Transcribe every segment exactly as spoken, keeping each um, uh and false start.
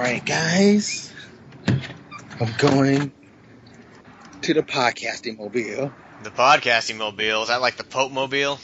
Alright, guys. I'm going to the podcasting mobile. The podcasting mobile? Is that like the Pope mobile?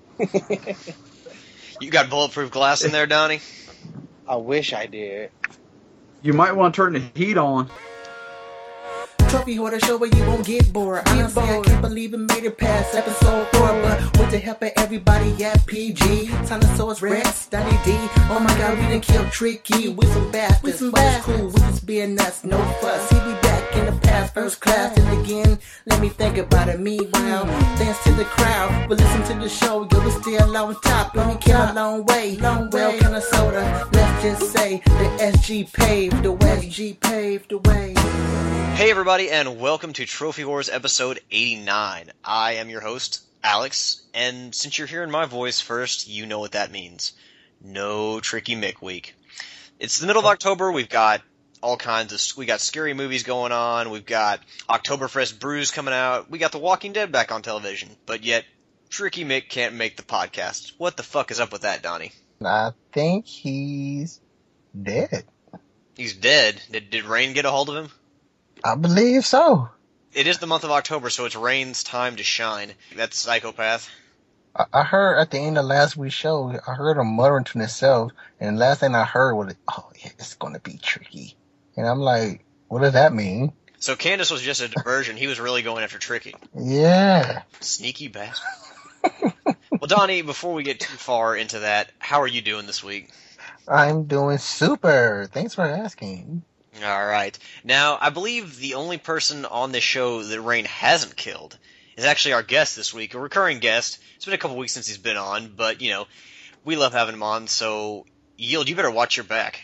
You got bulletproof glass in there, Donnie? I wish I did. You might want to turn the heat on. Trophy Hoarder show where you won't get bored. Honestly, I can't believe it made it past episode four. But with the help of everybody at P G, Tyrannosaurus Rex, Donnie D. Oh my god, we done killed Tricky. We some bastards, we some bastards. Cool, we just being nuts, no fuss. He be back in the past, first class. And again, let me think about it. Meanwhile, thanks to the crowd, but listen to the show. Yo, we still on top, and we came a long way. Long well, kind of soda. Let's just say the S G paved the way. S G paved the way. Hey everybody, and welcome to Trophy Wars episode eighty-nine. I am your host, Alex, and since you're hearing my voice first, you know what that means. No Tricky Mick week. It's the middle of October, we've got all kinds of, we got scary movies going on, we've got Oktoberfest brews coming out, we got The Walking Dead back on television, but yet, Tricky Mick can't make the podcast. What the fuck is up with that, Donnie? I think he's dead. He's dead? Did, did Rain get a hold of him? I believe so. It is the month of October, so it's Rain's time to shine. That's Psychopath. I, I heard at the end of last week's show, I heard him muttering to himself, and the last thing I heard was, oh, yeah, it's going to be Tricky. And I'm like, what does that mean? So Candace was just a diversion. He was really going after Tricky. Yeah. Sneaky bastard. Well, Donnie, before we get too far into that, how are you doing this week? I'm doing super. Thanks for asking. All right. Now, I believe the only person on this show that Rain hasn't killed is actually our guest this week, a recurring guest. It's been a couple weeks since he's been on, but, you know, we love having him on, so, Yield, you better watch your back.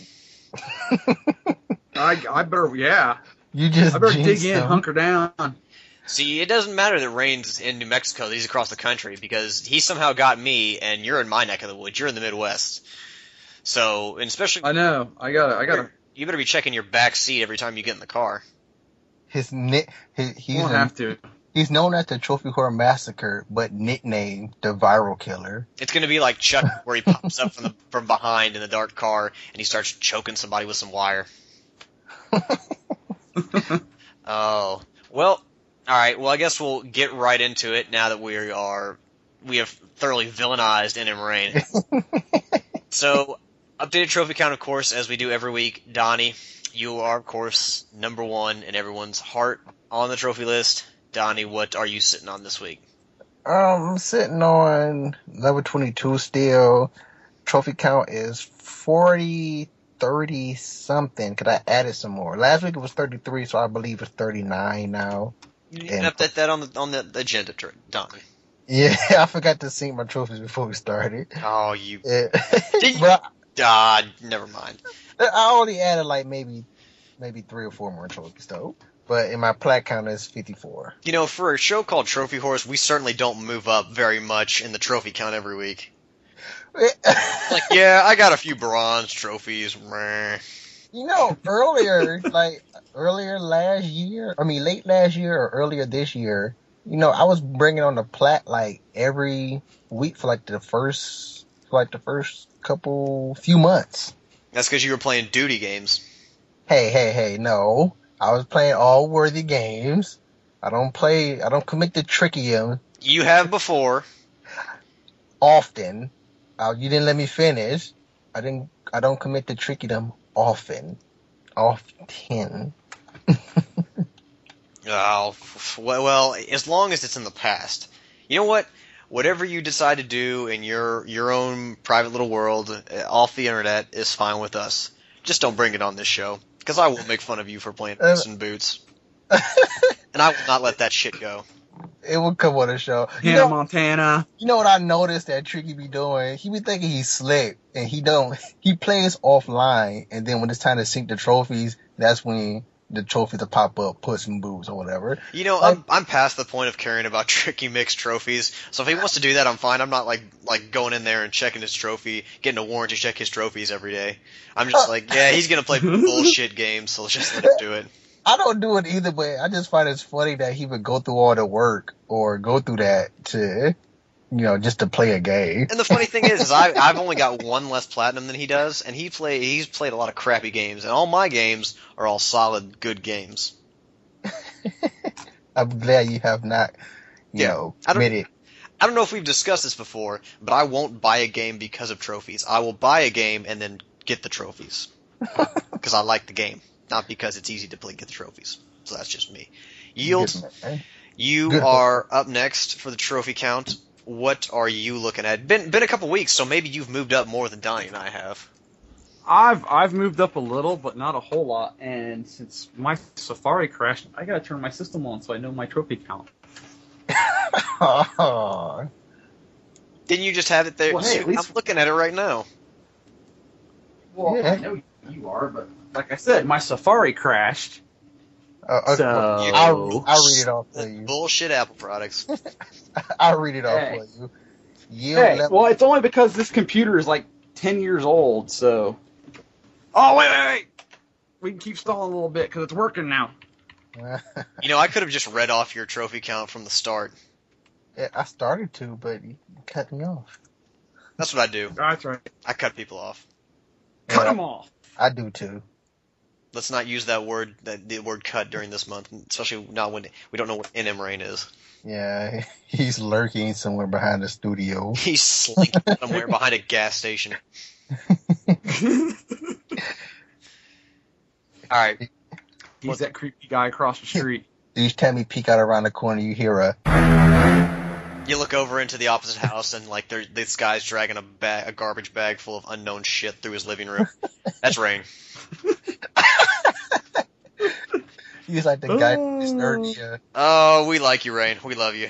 I, I better, yeah. You just I better dig in, him. hunker down. See, it doesn't matter that Rain's in New Mexico, that he's across the country, because he somehow got me, and you're in my neck of the woods. You're in the Midwest. So, and especially... I know. I got I got You better be checking your back seat every time you get in the car. His nick, his, he's won't a, have to. He's known as the Trophy Horror Massacre, but nicknamed the Viral Killer. It's gonna be like Chuck, where he pops up from the from behind in the dark car and he starts choking somebody with some wire. Oh well, all right. Well, I guess we'll get right into it now that we are we have thoroughly villainized N M Rain. So. Updated trophy count, of course, as we do every week. Donnie, you are, of course, number one in everyone's heart on the trophy list. Donnie, what are you sitting on this week? Um, I'm sitting on level twenty-two still. Trophy count is forty, thirty something, because I added some more. Last week it was thirty-three, so I believe it's thirty-nine now. You didn't update that on the, on the agenda, Donnie. Yeah, I forgot to sync my trophies before we started. Oh, you... Yeah. Did you... But Ah, never mind. I only added like maybe maybe three or four more trophies though. But in my plat count is fifty-four. You know, for a show called Trophy Horse, we certainly don't move up very much in the trophy count every week. Like, yeah, I got a few bronze trophies. Meh. You know, earlier, like earlier last year, I mean late last year or earlier this year, you know, I was bringing on the plat like every week for like the first, for like the first couple few months. That's because you were playing duty games. Hey, hey, hey, no. I was playing all worthy games. I don't play, I don't commit to trickium. You have before. Often. Uh, you didn't let me finish. I didn't, I don't commit to trickium often. Often. Oh, well, as long as it's in the past. You know what? Whatever you decide to do in your your own private little world off the internet is fine with us. Just don't bring it on this show, because I will make fun of you for playing Puss in Boots. And I will not let that shit go. It will come on the show. You Yeah, know, Montana. You know what I noticed that Tricky be doing? He be thinking he's slick, and he don't. He plays offline, and then when it's time to sync the trophies, that's when the trophies will pop up, Puss in Boots or whatever. You know, like, I'm I'm past the point of caring about Tricky Mick's trophies. So if he wants to do that, I'm fine. I'm not like like going in there and checking his trophy, getting a warrant to check his trophies every day. I'm just like, yeah, he's gonna play bullshit games, so let's just let him do it. I don't do it either, but I just find it's funny that he would go through all the work or go through that to you know, just to play a game. And the funny thing is, is I, I've only got one less platinum than he does, and he play he's played a lot of crappy games, and all my games are all solid, good games. I'm glad you have not, you Yeah, know, I don't- admitted. I don't know if we've discussed this before, but I won't buy a game because of trophies. I will buy a game and then get the trophies. Because I like the game, not because it's easy to play get the trophies. So that's just me. Yield, Good man. you Good. are up next for the trophy count. What are you looking at? Been been a couple weeks, so maybe you've moved up more than Donnie and I have. I've I've moved up a little, but not a whole lot. And since my Safari crashed, I gotta turn my system on so I know my trophy count. Oh, Didn't you just have it there? Well, hey, at least- I'm looking at it right now. Well, Yeah. I know you are, but like I said, my Safari crashed. uh, uh, So I'll, I'll read it off for you. Bullshit Apple products. I'll read it off Hey. for you. Yield Hey, level. well, it's only because this computer is like ten years old, so. Oh wait, wait, wait! We can keep stalling a little bit because it's working now. You know, I could have just read off your trophy count from the start. Yeah, I started to, but you cut me off. That's what I do. That's right. I cut people off. Cut Yeah, them off. I do too. Let's not use that word, that the word cut during this month, especially not when we don't know what N M Rain is. Yeah, he's lurking somewhere behind the studio. He's slinking somewhere behind a gas station. All right. He's that creepy guy across the street. Each time you peek out around the corner, you hear a. You look over into the opposite house, and like there, this guy's dragging a bag, a garbage bag full of unknown shit through his living room. That's Rain. He's like the guy who disturbed me. Uh, Oh, we like you, Rain. We love you.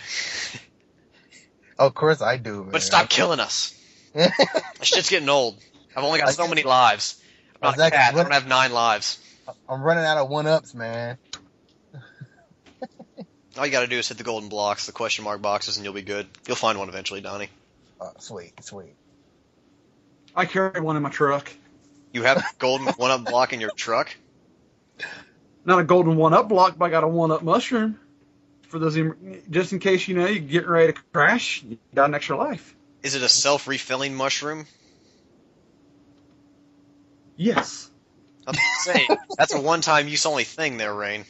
of course I do. Man. But stop killing us. This shit's getting old. I've only got I so guess- many lives. I'm not a Exactly. cat. I don't have nine lives. I'm running out of one ups, man. All you gotta do is hit the golden blocks, the question mark boxes, and you'll be good. You'll find one eventually, Donnie. Oh, sweet, sweet. I carry one in my truck. You have a golden one-up block in your truck? Not a golden one-up block, but I got a one-up mushroom. For those, em- just in case, you know, you get ready to crash, you got an extra life. Is it a self-refilling mushroom? Yes. I was gonna say, that's a one-time use only thing there, Rain.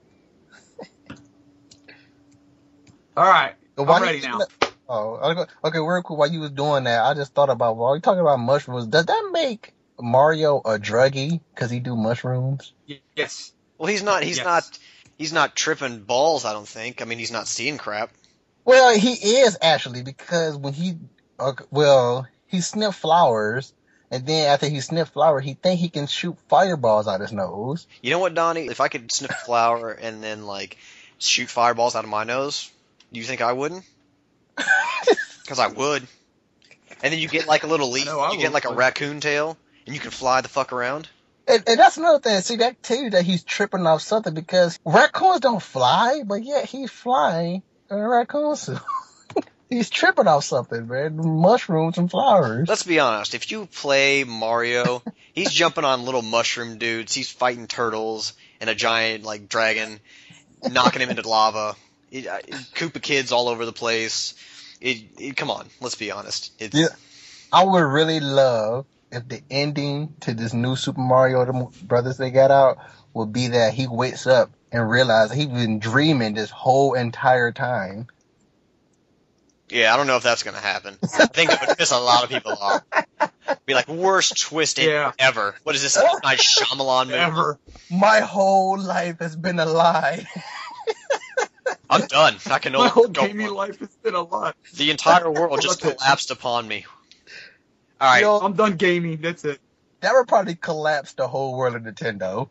All right. So I'm why ready you- now. Oh, okay, okay, real quick. While you was doing that, I just thought about while you talking about mushrooms. Does that make Mario a druggie because he do mushrooms? Y- Yes. Well, he's not. He's Yes. not. He's not tripping balls. I don't think. I mean, he's not seeing crap. Well, he is actually because when he, uh, well, he sniffed flowers, and then after he sniffed flower, he think he can shoot fireballs out his nose. You know what, Donnie? If I could sniff a flower and then like shoot fireballs out of my nose, do you think I wouldn't? Because I would. And then you get like a little leaf. know I You get would, like a but- raccoon tail, and you can fly the fuck around. And, and that's another thing. See, that tell you that he's tripping off something because raccoons don't fly, but yet he's flying in a raccoon suit. He's tripping off something, man. Mushrooms and flowers. Let's be honest. If you play Mario, he's jumping on little mushroom dudes. He's fighting turtles and a giant like dragon, knocking him into lava. It, uh, Koopa kids all over the place. It, it, come on, let's be honest. It's, Yeah. I would really love if the ending to this new Super Mario the Brothers they got out would be that he wakes up and realizes he's been dreaming this whole entire time. Yeah, I don't know if that's gonna happen. I think it would piss a lot of people off. Be like worst twist ending Yeah. ever. What is this? A nice Shyamalan movie? Ever. My whole life has been a lie. I'm done. I can no My longer whole go gaming on. life has been a lot. The entire world just That's it. collapsed upon me. All right. Yo, I'm done gaming. That's it. that would probably collapse the whole world of Nintendo.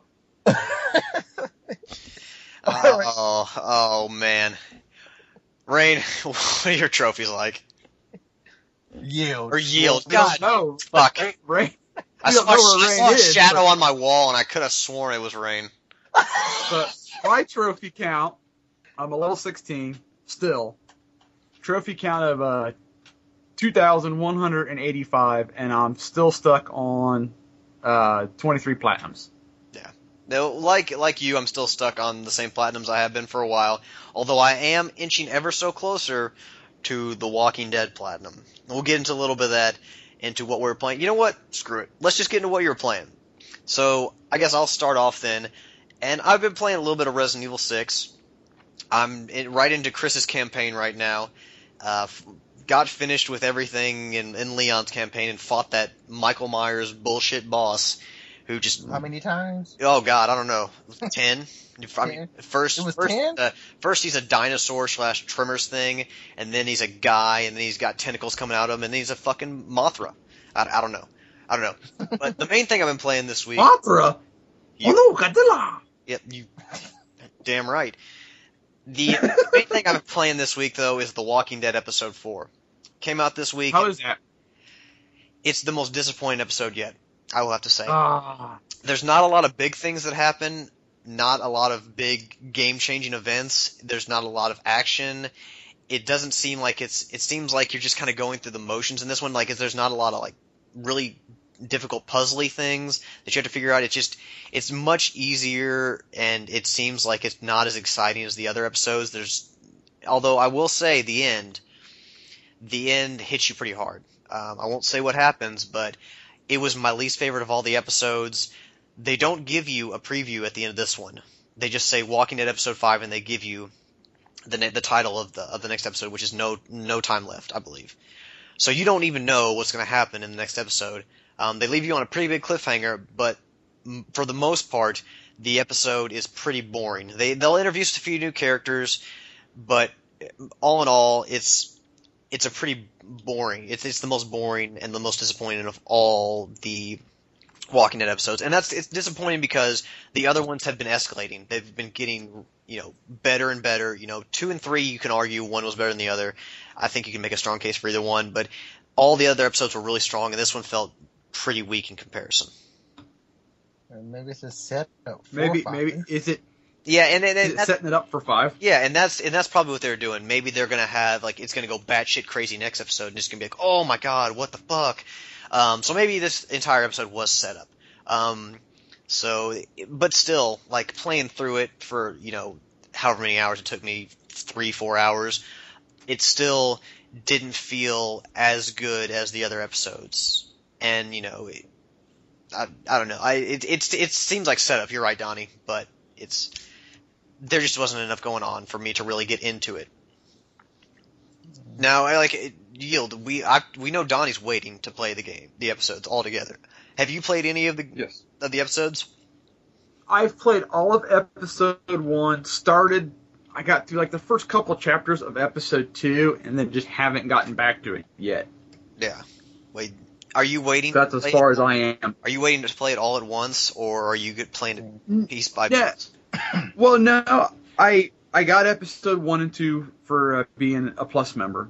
Alright. Oh, oh man. Rain, what are your trophies like? Yield. Or yield? We don't God, know. fuck. Rain. I we saw, don't know where I Rain saw a is, shadow but- on my wall, and I could have sworn it was Rain. But my trophy count, I'm a level sixteen still. Trophy count of uh, two thousand one hundred eighty-five, and I'm still stuck on uh, twenty-three platinums. No, like like you, I'm still stuck on the same platinums I have been for a while. Although I am inching ever so closer to The Walking Dead Platinum. We'll get into a little bit of that, into what we were playing. You know what? Screw it. Let's just get into what you were playing. So, I guess I'll start off then. And I've been playing a little bit of Resident Evil six. I'm in, right into Chris's campaign right now. Uh, f- got finished with everything in, in Leon's campaign and fought that Michael Myers bullshit boss who just... How many times? Oh, God, I don't know. Ten? I mean, first, It was first, ten? uh, first he's a dinosaur slash Tremors thing, and then he's a guy, and then he's got tentacles coming out of him, and then he's a fucking Mothra. I, I don't know. I don't know. But the main thing I've been playing this week... Mothra? You, oh no, Godzilla! Yep, you... Damn right. The main thing I've been playing this week, though, is The Walking Dead Episode four. Came out this week. How is that? It's the most disappointing episode yet, I will have to say. Ah. There's not a lot of big things that happen, not a lot of big game-changing events, there's not a lot of action. It doesn't seem like it's... It seems like you're just kind of going through the motions in this one. Like, there's not a lot of, like, really difficult puzzly things that you have to figure out. It's just... It's much easier, and it seems like it's not as exciting as the other episodes. There's... Although, I will say, the end... The end hits you pretty hard. Um, I won't say what happens, but it was my least favorite of all the episodes. They don't give you a preview at the end of this one. They just say Walking Dead Episode five, and they give you the the title of the of the next episode, which is No No Time Left, I believe. So you don't even know what's going to happen in the next episode. Um, they leave you on a pretty big cliffhanger, but m- for the most part, the episode is pretty boring. They they'll introduce a few new characters, but all in all, it's it's a pretty boring. It's it's the most boring and the most disappointing of all the Walking Dead episodes, and that's it's disappointing because the other ones have been escalating. They've been getting, you know, better and better. You know, two and three, you can argue one was better than the other. I think you can make a strong case for either one, but all the other episodes were really strong, and this one felt pretty weak in comparison. Maybe it's a setup. For Maybe, five. maybe is it? Yeah, and, and, Is and it that's, setting it up for five? yeah, and that's and that's probably what they're doing. Maybe they're gonna have like it's gonna go batshit crazy next episode, and it's gonna be like, oh my god, what the fuck? Um, so maybe this entire episode was set up. Um, so, but still, like playing through it for you know however many hours it took me, three, four hours, it still didn't feel as good as the other episodes. And you know, it, I I don't know, I it it's it seems like setup. You're right, Donnie, but it's. There just wasn't enough going on for me to really get into it. Now, I like it, Yield. We I, we know Donnie's waiting to play the game, the episodes all together. Have you played any of the Yes. of the episodes? I've played all of episode one. Started. I got through like the first couple chapters of episode two, and then just haven't gotten back to it yet. Yeah. Wait. Are you waiting? That's to as play far it? as I am. Are you waiting to play it all at once, or are you good playing it piece by Yeah. piece? Well, no, I I got episode one and two for uh, being a Plus member.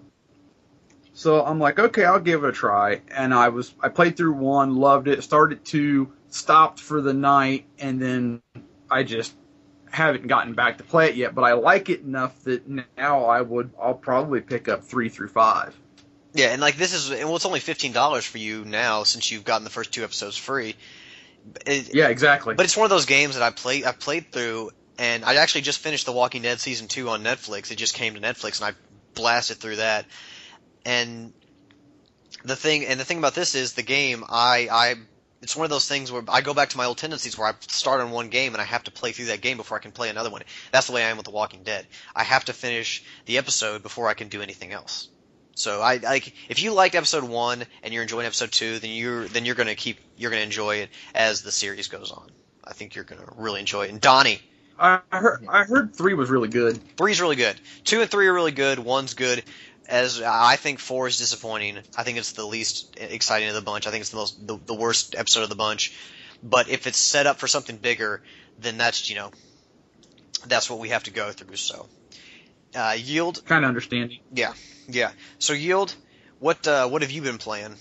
So I'm like, okay, I'll give it a try. And I was I played through one, loved it, started two, stopped for the night, and then I just haven't gotten back to play it yet. But I like it enough that now I would I'll probably pick up three through five. Yeah, and like this is well, it's only fifteen dollars for you now since you've gotten the first two episodes free. It, Yeah, exactly. But it's one of those games that I played. I played through, and I actually just finished The Walking Dead season two on Netflix. It just came to Netflix, and I blasted through that. And the thing, and the thing about this is the game. I, I, it's one of those things where I go back to my old tendencies where I start on one game and I have to play through that game before I can play another one. That's the way I am with The Walking Dead. I have to finish the episode before I can do anything else. So I like if you liked episode one and you're enjoying episode two, then you're then you're gonna keep you're gonna enjoy it as the series goes on. I think you're gonna really enjoy it. And Donnie, I heard I heard three was really good. three's really good. Two and three are really good. One's good. As I think four is disappointing. I think it's the least exciting of the bunch. I think it's the most the, the worst episode of the bunch. But if it's set up for something bigger, then that's you know that's what we have to go through. So uh, Yield, Kind of understanding. yeah, yeah. So Yield, what uh, what have you been playing?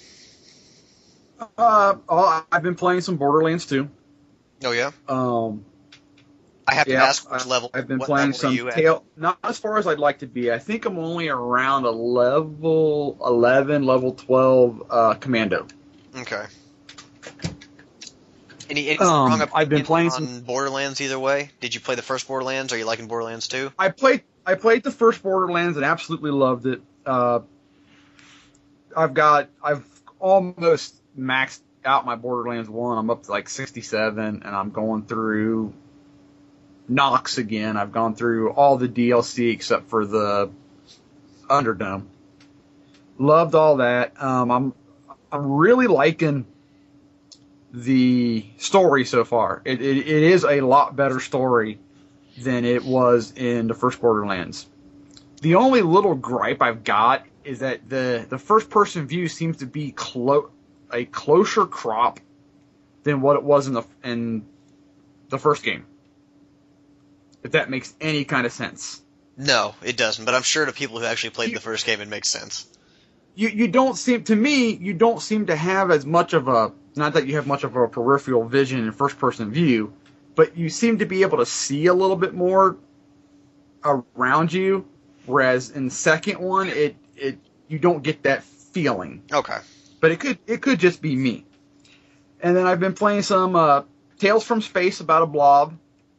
Uh, oh, I've been playing some Borderlands too. Oh yeah, Um, I have to yeah, ask which I- level. I've been what playing level are some you at? tail, not as far as I'd like to be. I think I'm only around a level eleven, level twelve uh, commando. Okay. Any, any Um, strong I've been opinion playing on some- Borderlands either way? Did you play the first Borderlands? Are you liking Borderlands two? I played I played the first Borderlands and absolutely loved it. Uh, I've got I've almost maxed out my Borderlands one. I'm up to like sixty-seven, and I'm going through Nox again. I've gone through all the D L C except for the Underdome. Loved all that. Um, I'm I'm really liking the story so far. It, it it is a lot better story than it was in the first Borderlands. The only little gripe I've got is that the the first person view seems to be clo- a closer crop than what it was in the in the first game. If that makes any kind of sense. No, it doesn't. But I'm sure to people who actually played You- the first game, it makes sense. You you don't seem to me you don't seem to have as much of a not that you have much of a peripheral vision in first person view, but you seem to be able to see a little bit more around you, whereas in the second one it it you don't get that feeling. Okay. But it could it could just be me. And then I've been playing some uh, Tales from Space about a blob,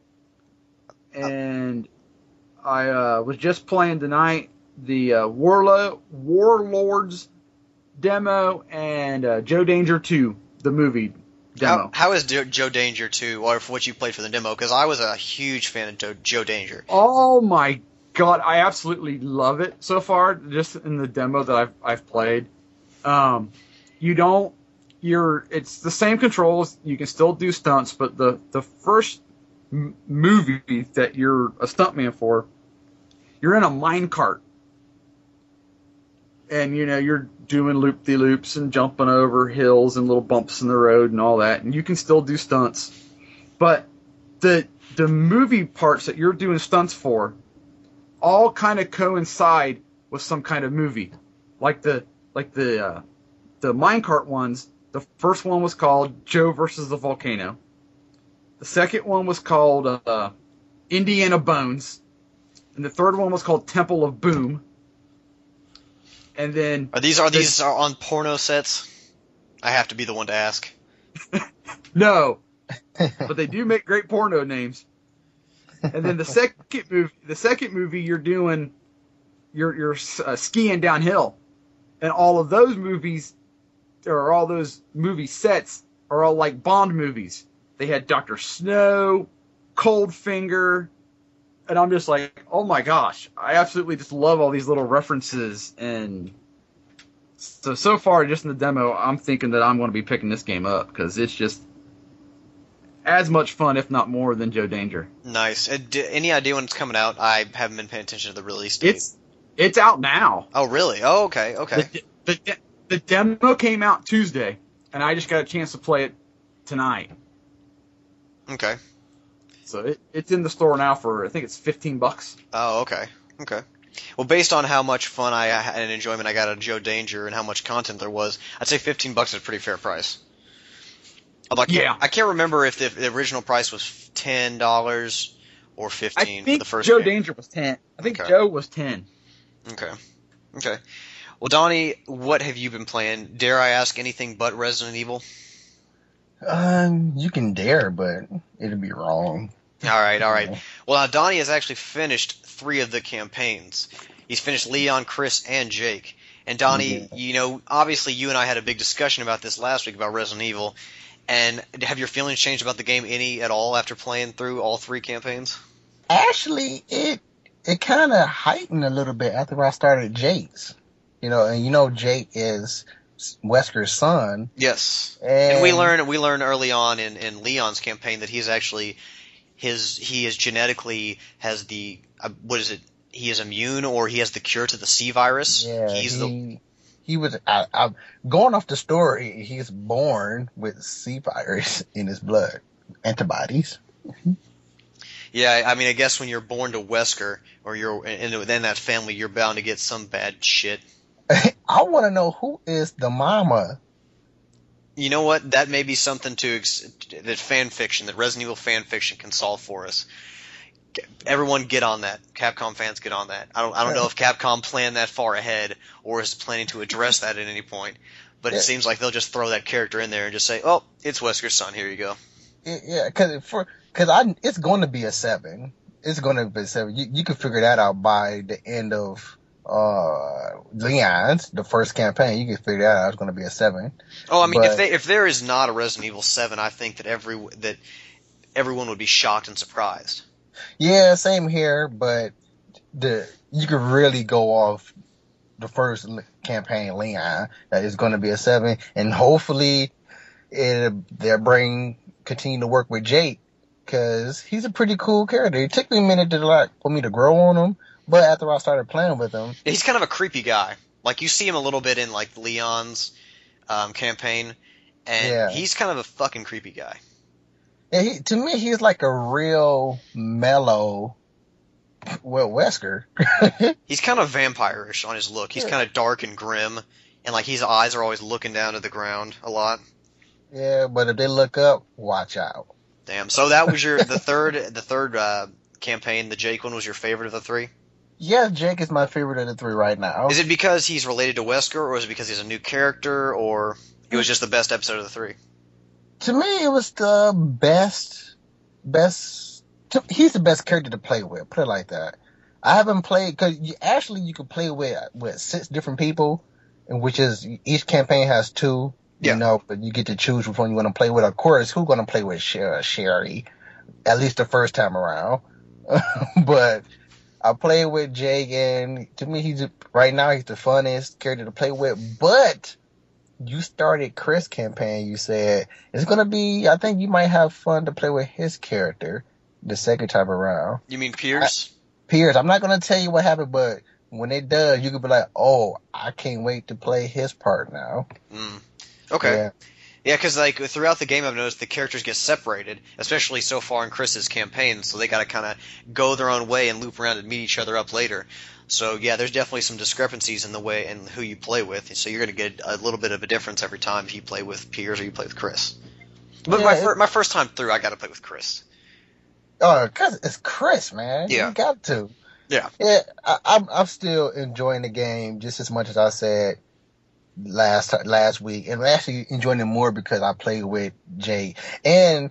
and I uh, was just playing tonight the uh, Warlo- Warlords demo and uh, Joe Danger two, the movie demo. How, how is Jo- Joe Danger two, or for what you played for the demo? Because I was a huge fan of Jo- Joe Danger. Oh my god, I absolutely love it so far, just in the demo that I've I've played. Um, you don't, you're, it's the same controls, you can still do stunts, but the, the first m- movie that you're a stuntman for, you're in a minecart. And, you know, you're doing loop-de-loops and jumping over hills and little bumps in the road and all that, and you can still do stunts. But the the movie parts that you're doing stunts for all kind of coincide with some kind of movie. Like the like the uh, the minecart ones, the first one was called Joe versus the Volcano. The second one was called uh, Indiana Bones. And the third one was called Temple of Boom. And then Are these are the- these are on porno sets? I have to be the one to ask. No, but they do make great porno names. And then the second movie, the second movie, you're doing, you're you're uh, skiing downhill, and all of those movies, or all those movie sets, are all like Bond movies. They had Doctor Snow, Coldfinger, and I'm just like, oh my gosh, I absolutely just love all these little references. And so so far, just in the demo, I'm thinking that I'm going to be picking this game up because it's just as much fun, if not more, than Joe Danger. Nice. Uh, d- any idea when it's coming out? I haven't been paying attention to the release date. It's it's out now. Oh, really? Oh, okay, okay. The, the, the, the demo came out Tuesday, and I just got a chance to play it tonight. Okay. So it, it's in the store now for, I think it's fifteen bucks. Oh, okay. Okay. Well, based on how much fun I had and enjoyment I got out of Joe Danger and how much content there was, I'd say fifteen bucks is a pretty fair price. Although I can't, Yeah. I can't remember if the, the original price was ten dollars or I fifteen think for the first Joe game. Danger was ten. I think Okay. Joe was ten. Okay. Okay. Well, Donnie, what have you been playing? Dare I ask anything but Resident Evil? Um, you can dare, but it'd be wrong. All right, all right. Well, now Donnie has actually finished three of the campaigns. He's finished Leon, Chris, and Jake. And Donnie, Yeah. you know, obviously you and I had a big discussion about this last week about Resident Evil. And have your feelings changed about the game any at all after playing through all three campaigns? Actually, it it kind of heightened a little bit after I started Jake's. You know, and you know Jake is Wesker's son. Yes. And, And we learn we learn early on in, in Leon's campaign that he's actually his he is genetically has the uh, what is it? He is immune or he has the cure to the C virus. Yeah, he's the he, he was I, I, going off the story. He's born with C virus in his blood, antibodies. Yeah, I mean, I guess when you're born to Wesker or you're in, in that family, you're bound to get some bad shit. I want to know who is the mama. You know what? That may be something to ex- that fan fiction, that Resident Evil fan fiction can solve for us. Get- Everyone get on that. Capcom fans get on that. I don't. I don't know if Capcom planned that far ahead or is planning to address that at any point. But it Yeah. seems like they'll just throw that character in there and just say, "Oh, it's Wesker's son. Here you go." Yeah, because for because I it's going to be a seven. It's going to be a seven. You you can figure that out by the end of uh, Leon's, the first campaign, you can figure that out. It's going to be a seven. Oh, I mean, But- if they if there is not a Resident Evil seven, I think that every that everyone would be shocked and surprised. Yeah, same here, but the you could really go off the first l- campaign, Leon, that is going to be a seven, and hopefully it they'll bring continue to work with Jake, because he's a pretty cool character. It took me a minute to like for me to grow on him, but after I started playing with him, He's kind of a creepy guy. Like, you see him a little bit in, like, Leon's um, campaign, and Yeah. he's kind of a fucking creepy guy. yeah, he, to me he's like a real mellow Will Wesker. He's kind of vampire-ish on his look. He's Yeah. kind of dark and grim, and, like, his eyes are always looking down at the ground a lot. Yeah, but if they look up, watch out. Damn. So that was your the third the third uh, campaign. The Jake one was your favorite of the three. Yeah, Jake is my favorite of the three right now. Is it because he's related to Wesker, or is it because he's a new character, or it was just the best episode of the three? To me, it was the best, best. To, he's the best character to play with. Put it like that. I haven't played because you, actually you can play with with six different people, and which is each campaign has two. Yeah. You know, but you get to choose which one you want to play with. Of course, who's going to play with Sher- Sherry? At least the first time around. But I played with Jake, and to me, he's right now he's the funnest character to play with. But you started Chris' campaign. You said it's gonna be. I think you might have fun to play with his character the second time around. You mean Pierce? Piers, I'm not gonna tell you what happened, but when it does, you could be like, "Oh, I can't wait to play his part now." Mm. Okay. Yeah. Yeah, because like throughout the game, I've noticed the characters get separated, especially so far in Chris's campaign. So they got to kind of go their own way and loop around and meet each other up later. So yeah, there's definitely some discrepancies in the way and who you play with. So you're going to get a little bit of a difference every time if you play with Piers or you play with Chris. But Yeah, my it- fir- my first time through, I got to play with Chris. Oh, cause it's Chris, man. Yeah. You got to. Yeah. Yeah, I, I'm I'm still enjoying the game just as much as I said last last week, and I'm actually enjoying it more because I played with Jay, and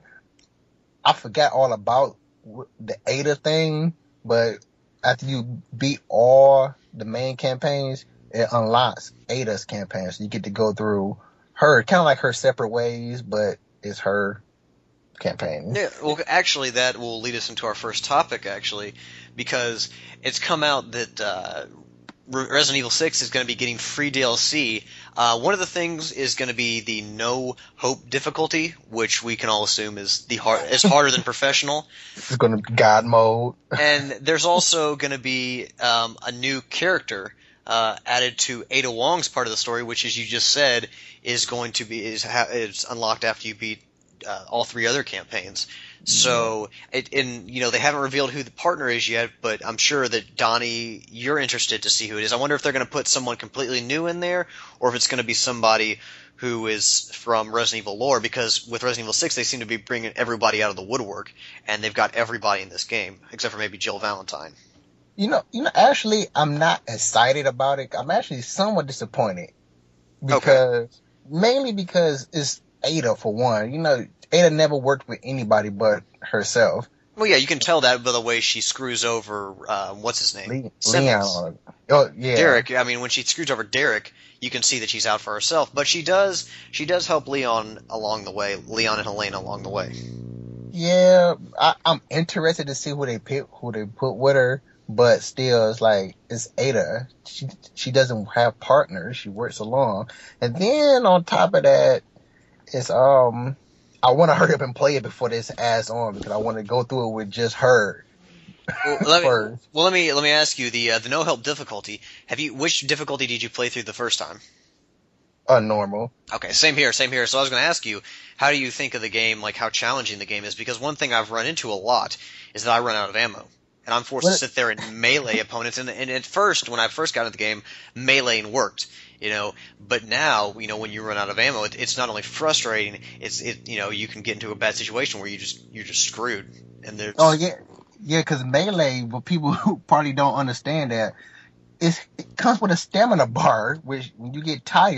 I forgot all about w- the Ada thing. But after you beat all the main campaigns, it unlocks Ada's campaign, so you get to go through her, kind of like her separate ways, but it's her campaign. Yeah, well, actually, that will lead us into our first topic, actually, because it's come out that uh, Re- Resident Evil six is going to be getting free D L C. Uh, one of the things is going to be the no hope difficulty, which we can all assume is the hard is harder than professional. It's going to be God mode. And there's also going to be um, a new character uh, added to Ada Wong's part of the story, which, as you just said, is going to be is ha- is unlocked after you beat uh, all three other campaigns. So, it, and you know, they haven't revealed who the partner is yet, but I'm sure that Donnie, you're interested to see who it is. I wonder if they're going to put someone completely new in there, or if it's going to be somebody who is from Resident Evil lore, because with Resident Evil six, they seem to be bringing everybody out of the woodwork, and they've got everybody in this game, except for maybe Jill Valentine. You know, you know. Actually, I'm not excited about it. I'm actually somewhat disappointed because mainly because it's Ada for one. You know, Ada never worked with anybody but herself. Well, yeah, you can tell that by the way she screws over, uh, what's his name? Le- Simmons. Leon. Oh yeah. Derek. I mean, when she screws over Derek, you can see that she's out for herself. But she does, she does help Leon along the way, Leon and Helena along the way. Yeah, I, I'm interested to see who they pick, who they put with her. But still, it's like it's Ada. She she doesn't have partners. She works alone. And then on top of that, it's um. I want to hurry up and play it before this adds on because I want to go through it with just her. Well, let me, First. well, let me let me ask you the uh, the no help difficulty. Have you which difficulty did you play through the first time? Uh, normal. Okay, same here, same here. So I was going to ask you, how do you think of the game, like how challenging the game is? Because one thing I've run into a lot is that I run out of ammo. And I'm forced What- to sit there and melee opponents. And, and at first, when I first got into the game, meleeing worked, you know. But now, you know, when you run out of ammo, it, it's not only frustrating. It's it, you know, you can get into a bad situation where you just you're just screwed. And there's Oh yeah, yeah. Because melee, but people who probably don't understand that, it's, it comes with a stamina bar, which when you get tired,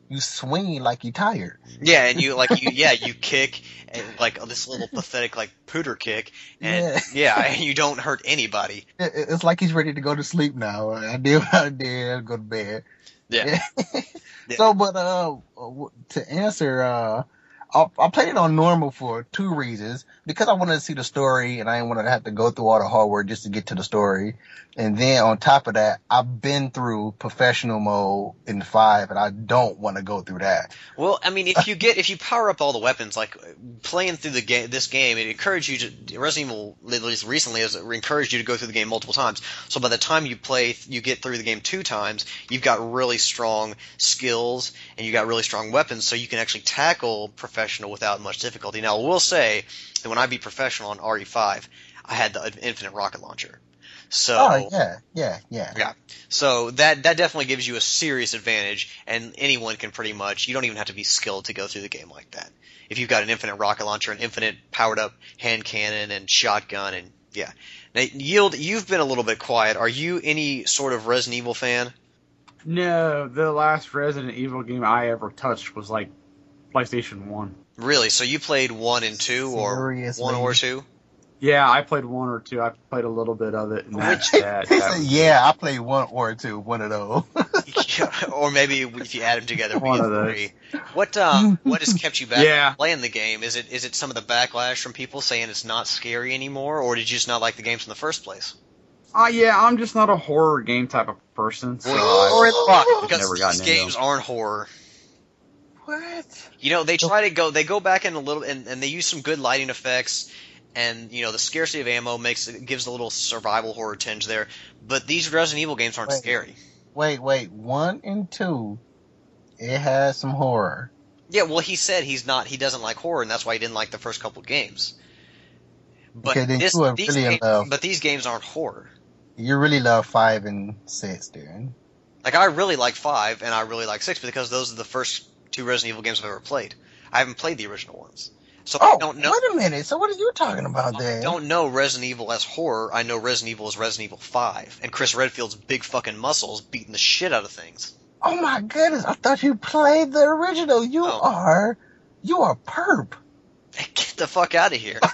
you swing like you tired. Yeah, and you like you yeah you kick and like this little pathetic like pooter kick, and Yeah. yeah, and you don't hurt anybody. It- It's like he's ready to go to sleep now. I did what I did. I'll go to bed. Yeah. Yeah. So, but uh, to answer, uh, I, I played it on normal for two reasons. Because I wanted to see the story, and I didn't want to have to go through all the hard work just to get to the story. And then on top of that, I've been through professional mode in five, and I don't want to go through that. Well, I mean, if you get if you power up all the weapons, like playing through the game, this game, it encouraged you to Resident Evil, at least recently, has encouraged you to go through the game multiple times. So by the time you play, you get through the game two times, you've got really strong skills and you got really strong weapons, so you can actually tackle professional without much difficulty. Now, I will say that when I beat professional on R E five, I had the infinite rocket launcher. So Oh, yeah, yeah, yeah. yeah. So that that definitely gives you a serious advantage, and anyone can pretty much, you don't even have to be skilled to go through the game like that. If you've got an infinite rocket launcher, an infinite powered up hand cannon and shotgun, and yeah. Now, Yield, you've been a little bit quiet. Are you any sort of Resident Evil fan? No, the last Resident Evil game I ever touched was like PlayStation one. Really? So you played one and two, or Seriously? one or two? Yeah, I played one or two. I played a little bit of it. And that, Which- that, He that said, was- yeah, I played one or two, one of those. Or maybe if you add them together, it'd be One a of those. three. What um, what has kept you back Yeah. from playing the game? Is it is it some of the backlash from people saying it's not scary anymore, or did you just not like the games in the first place? Uh, yeah, I'm just not a horror game type of person. So Or I, in fuck, because never these gotten into games them. aren't horror. What? You know, they try to go, they go back in a little, and, and they use some good lighting effects, and you know, the scarcity of ammo makes it gives a little survival horror tinge there. But these Resident Evil games aren't Wait. scary. Wait, wait, one and two, it has some horror. Yeah, well, he said he's not, he doesn't like horror, and that's why he didn't like the first couple games. But Okay, then this, you are these really in games, love. but these games aren't horror. You really love five and six, dude. Like, I really like five, and I really like six, because those are the first two Resident Evil games I've ever played. I haven't played the original ones. So Oh, I don't know, wait a minute. So what are you talking about I there? don't know Resident Evil as horror. I know Resident Evil as Resident Evil five, and Chris Redfield's big fucking muscles beating the shit out of things. Oh my goodness, I thought you played the original. You Oh. are, you are perp. Get the fuck out of here.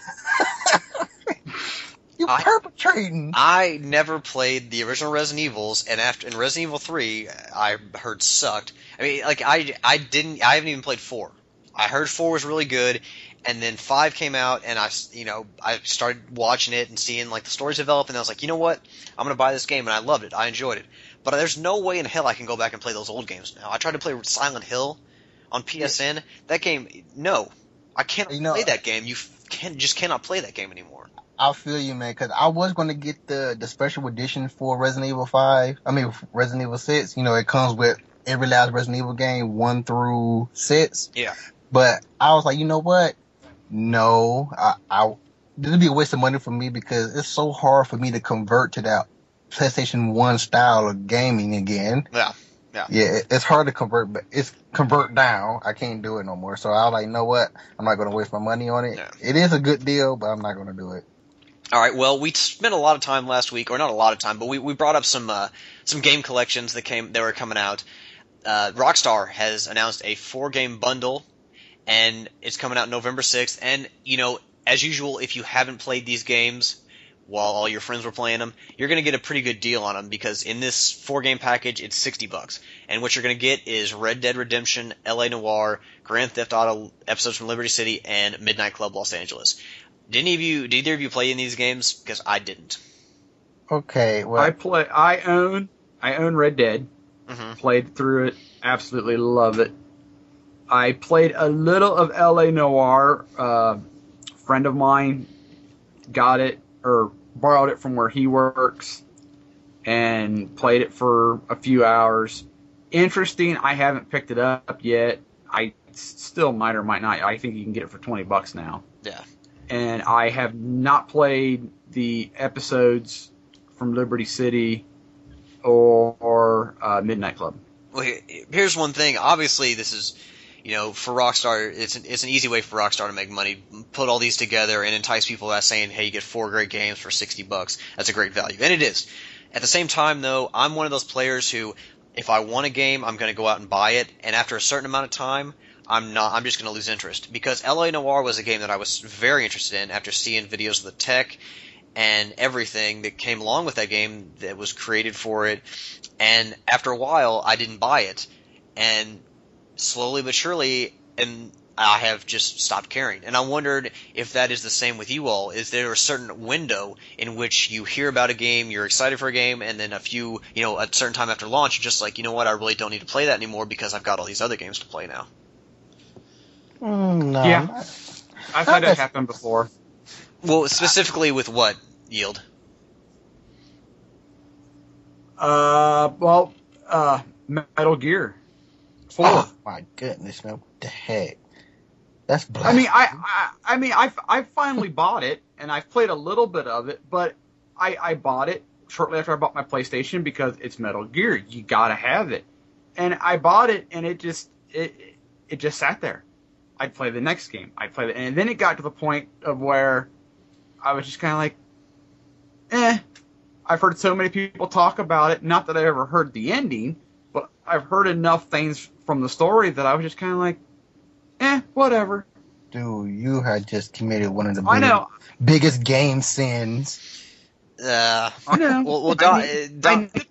You I- perpetrating. I never played the original Resident Evils, and after in Resident Evil three, I heard sucked. I mean, like I, I didn't, I haven't even played four. I heard four was really good, and then five came out, and I, s- you know, I started watching it and seeing like the stories develop, and I was like, you know what, I'm gonna buy this game, and I loved it, I enjoyed it. But there's no way in hell I can go back and play those old games now. I tried to play Silent Hill on P S N. That game, no, I can't You know- play that game. You f- can just cannot play that game anymore. I feel you, man, because I was going to get the, the special edition for Resident Evil five. I mean, Resident Evil six. You know, it comes with every last Resident Evil game, one through six. Yeah. But I was like, you know what? No, I, I this would be a waste of money for me because it's so hard for me to convert to that PlayStation one style of gaming again. Yeah. Yeah, it, it's hard to convert, but it's convert down. I can't do it no more. So I was like, you know what? I'm not going to waste my money on it. Yeah. It is a good deal, but I'm not going to do it. All right. Well, we spent a lot of time last week, or not a lot of time, but we, we brought up some uh, some game collections that came that were coming out. Uh, Rockstar has announced a four game bundle, and it's coming out November sixth. And you know, as usual, if you haven't played these games while all your friends were playing them, you're going to get a pretty good deal on them because in this four game package, it's sixty bucks. And what you're going to get is Red Dead Redemption, L A Noire, Grand Theft Auto episodes from Liberty City, and Midnight Club Los Angeles. Did any of you, did either of you play in these games? Because I didn't. Okay, well, I play. I own. I own Red Dead. Mm-hmm. Played through it. Absolutely love it. I played a little of L A Noire. Uh, friend of mine got it or borrowed it from where he works and played it for a few hours. Interesting. I haven't picked it up yet. I still might or might not. I think you can get it for twenty bucks now. Yeah. And I have not played the episodes from Liberty City or, or uh, Midnight Club. Well, he- here's one thing. Obviously, this is, you know, for Rockstar, it's an, it's an easy way for Rockstar to make money. Put all these together and entice people by saying, hey, you get four great games for sixty bucks. That's a great value. And it is. At the same time, though, I'm one of those players who if I want a game, I'm going to go out and buy it, and after a certain amount of time, I'm not. I'm just going to lose interest, because L A Noire was a game that I was very interested in after seeing videos of the tech and everything that came along with that game that was created for it. And after a while, I didn't buy it, and slowly but surely, and I have just stopped caring. And I wondered if that is the same with you all. Is there a certain window in which you hear about a game, you're excited for a game, and then a few, you know, a certain time after launch, you're just like, you know what, I really don't need to play that anymore because I've got all these other games to play now? Mm, no. Yeah. not- I've Not had that that- happen before. Well, specifically with what, Yield? Uh, well, uh, Metal Gear Four. Oh my goodness, man! What the heck? That's black. I mean, I, I, I mean, I, I finally bought it, and I've played a little bit of it, but I, I bought it shortly after I bought my PlayStation because it's Metal Gear. You gotta have it, and I bought it, and it just, it, it just sat there. I'd play the next game. I'd play the, and then it got to the point of where I was just kind of like, eh. I've heard so many people talk about it. Not that I ever heard the ending, but I've heard enough things from the story that I was just kind of like, eh, whatever. Dude, you had just committed one of the I biggest, know. biggest game sins. Uh, I know. well, well, I Don, need- uh, Don, I need-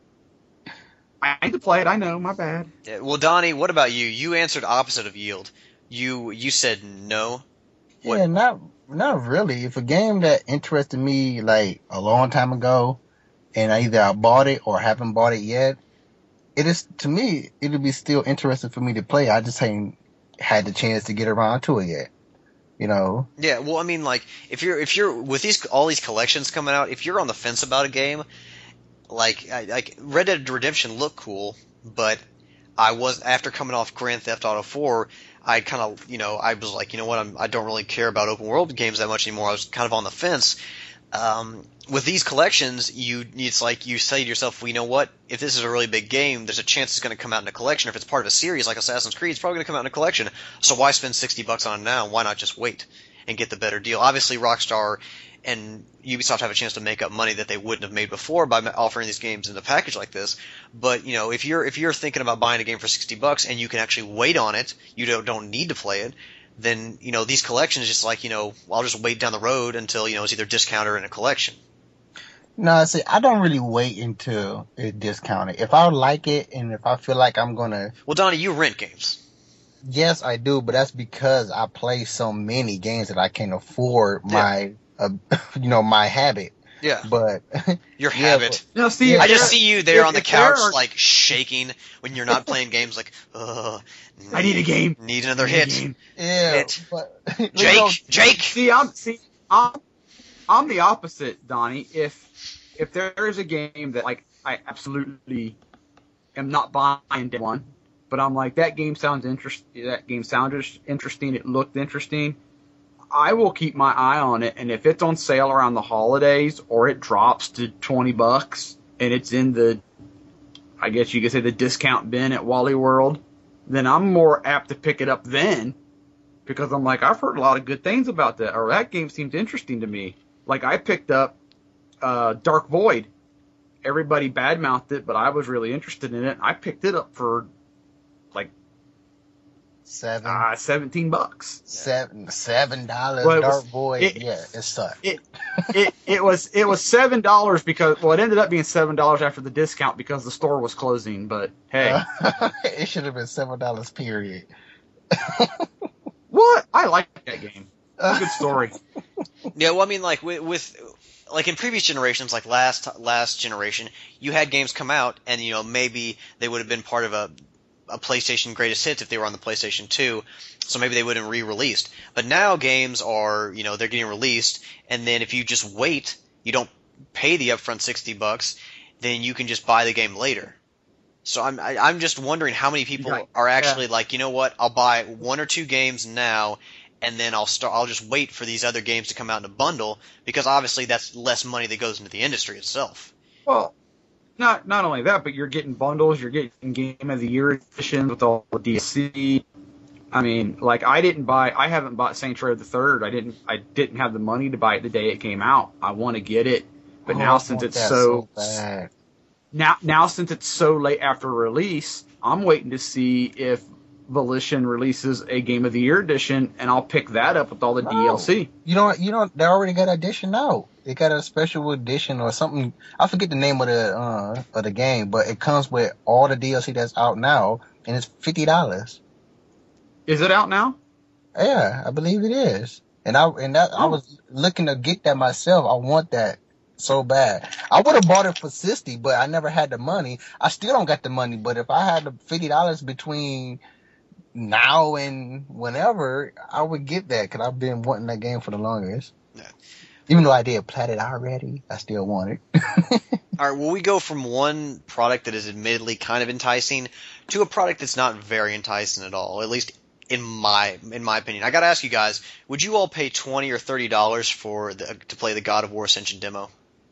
I need to play it. I know. My bad. yeah, well, Donnie, what about you? You answered opposite of Yield. You you said no. What- Yeah, not not really. If a game that interested me like a long time ago, and I either I bought it or haven't bought it yet, it is to me it'll be still interesting for me to play. I just ain't had the chance to get around to it yet. You know. Yeah, well, I mean, like, if you're if you're with these all these collections coming out, if you're on the fence about a game, like I, like Red Dead Redemption looked cool, but I was after coming off Grand Theft Auto four, I kind of you know I was like, you know what, I'm, I don't really care about open world games that much anymore. I was kind of on the fence. Um, with these collections, you it's like you say to yourself, well, you know what? If this is a really big game, there's a chance it's going to come out in a collection. If it's part of a series like Assassin's Creed, it's probably going to come out in a collection. So why spend sixty bucks on it now? Why not just wait and get the better deal? Obviously, Rockstar and Ubisoft have a chance to make up money that they wouldn't have made before by offering these games in a package like this. But you know, if you're if you're thinking about buying a game for sixty bucks and you can actually wait on it, you don't don't need to play it. Then you know these collections just like you know I'll just wait down the road until you know it's either discount or in a collection. No, see, I don't really wait until it's discounted. If I like it and if I feel like I'm gonna, Well, Donnie, you rent games. yes, I do, but that's because I play so many games that I can't afford my, uh, you know, my habit. Yeah, But your yeah, habit. No, see, Yeah. I if just there- see you there if- on the if there couch, are- like shaking when you're not playing games. Like, ugh, I need a game. Need another Need a hit. game. yeah, Hit. but you Jake, know, Jake. See, I'm see, I'm, I'm the opposite, Donnie. If if there is a game that like I absolutely am not buying day one, but I'm like that game sounds interesting. That game sounded interesting. It looked interesting. I will keep my eye on it, and if it's on sale around the holidays or it drops to twenty bucks and it's in the, I guess you could say the discount bin at Wally World, then I'm more apt to pick it up then. Because I'm like, I've heard a lot of good things about that, or that game seemed interesting to me. Like, I picked up uh, Dark Void. Everybody badmouthed it, but I was really interested in it. I picked it up for, like, seven, uh, seventeen bucks. seven, seven dollars. Well, it was- Dark Void, it- yeah, it sucked. It it it was it was seven dollars because well, it ended up being seven dollars after the discount because the store was closing. But hey, It should have been seven dollars. Period. what? I like that game. It's a good story. Yeah, well, I mean, like with, with like in previous generations, like last last generation, you had games come out, and you know maybe they would have been part of a a PlayStation Greatest Hits if they were on the PlayStation two, so maybe they wouldn't re-released. But now games are, you know, they're getting released, and then if you just wait, you don't pay the upfront sixty bucks, then you can just buy the game later. So I'm I, I'm just wondering how many people Right. are actually like, you know what, I'll buy one or two games now, and then I'll start. I'll just wait for these other games to come out in a bundle, because obviously that's less money that goes into the industry itself. Well, not not only that, but you're getting bundles. You're getting Game of the Year editions with all the D L C. I mean, like I didn't buy. I haven't bought Saints Row the Third. I didn't. I didn't have the money to buy it the day it came out. I want to get it, but Oh, now I since want it's that so, bad. now, now since it's so late after release, I'm waiting to see if Volition releases a Game of the Year edition, and I'll pick that up with all the No. D L C. You know, you know, they already got an edition out. They got a special edition or something. I forget the name of the uh of the game, but it comes with all the D L C that's out now, and it's fifty dollars. Is it out now? Yeah, I believe it is. And I and that I Oh. was looking to get that myself. I want that so bad. I would have bought it for sixty, but I never had the money. I still don't got the money. But if I had the fifty dollars between now and whenever, I would get that because I've been wanting that game for the longest. Yeah. Even though I did plat it already, I still want it. All right, well, we go from one product that is admittedly kind of enticing to a product that's not very enticing at all, at least in my in my opinion. I got to ask you guys, would you all pay twenty or thirty dollars for the, to play the God of War Ascension demo?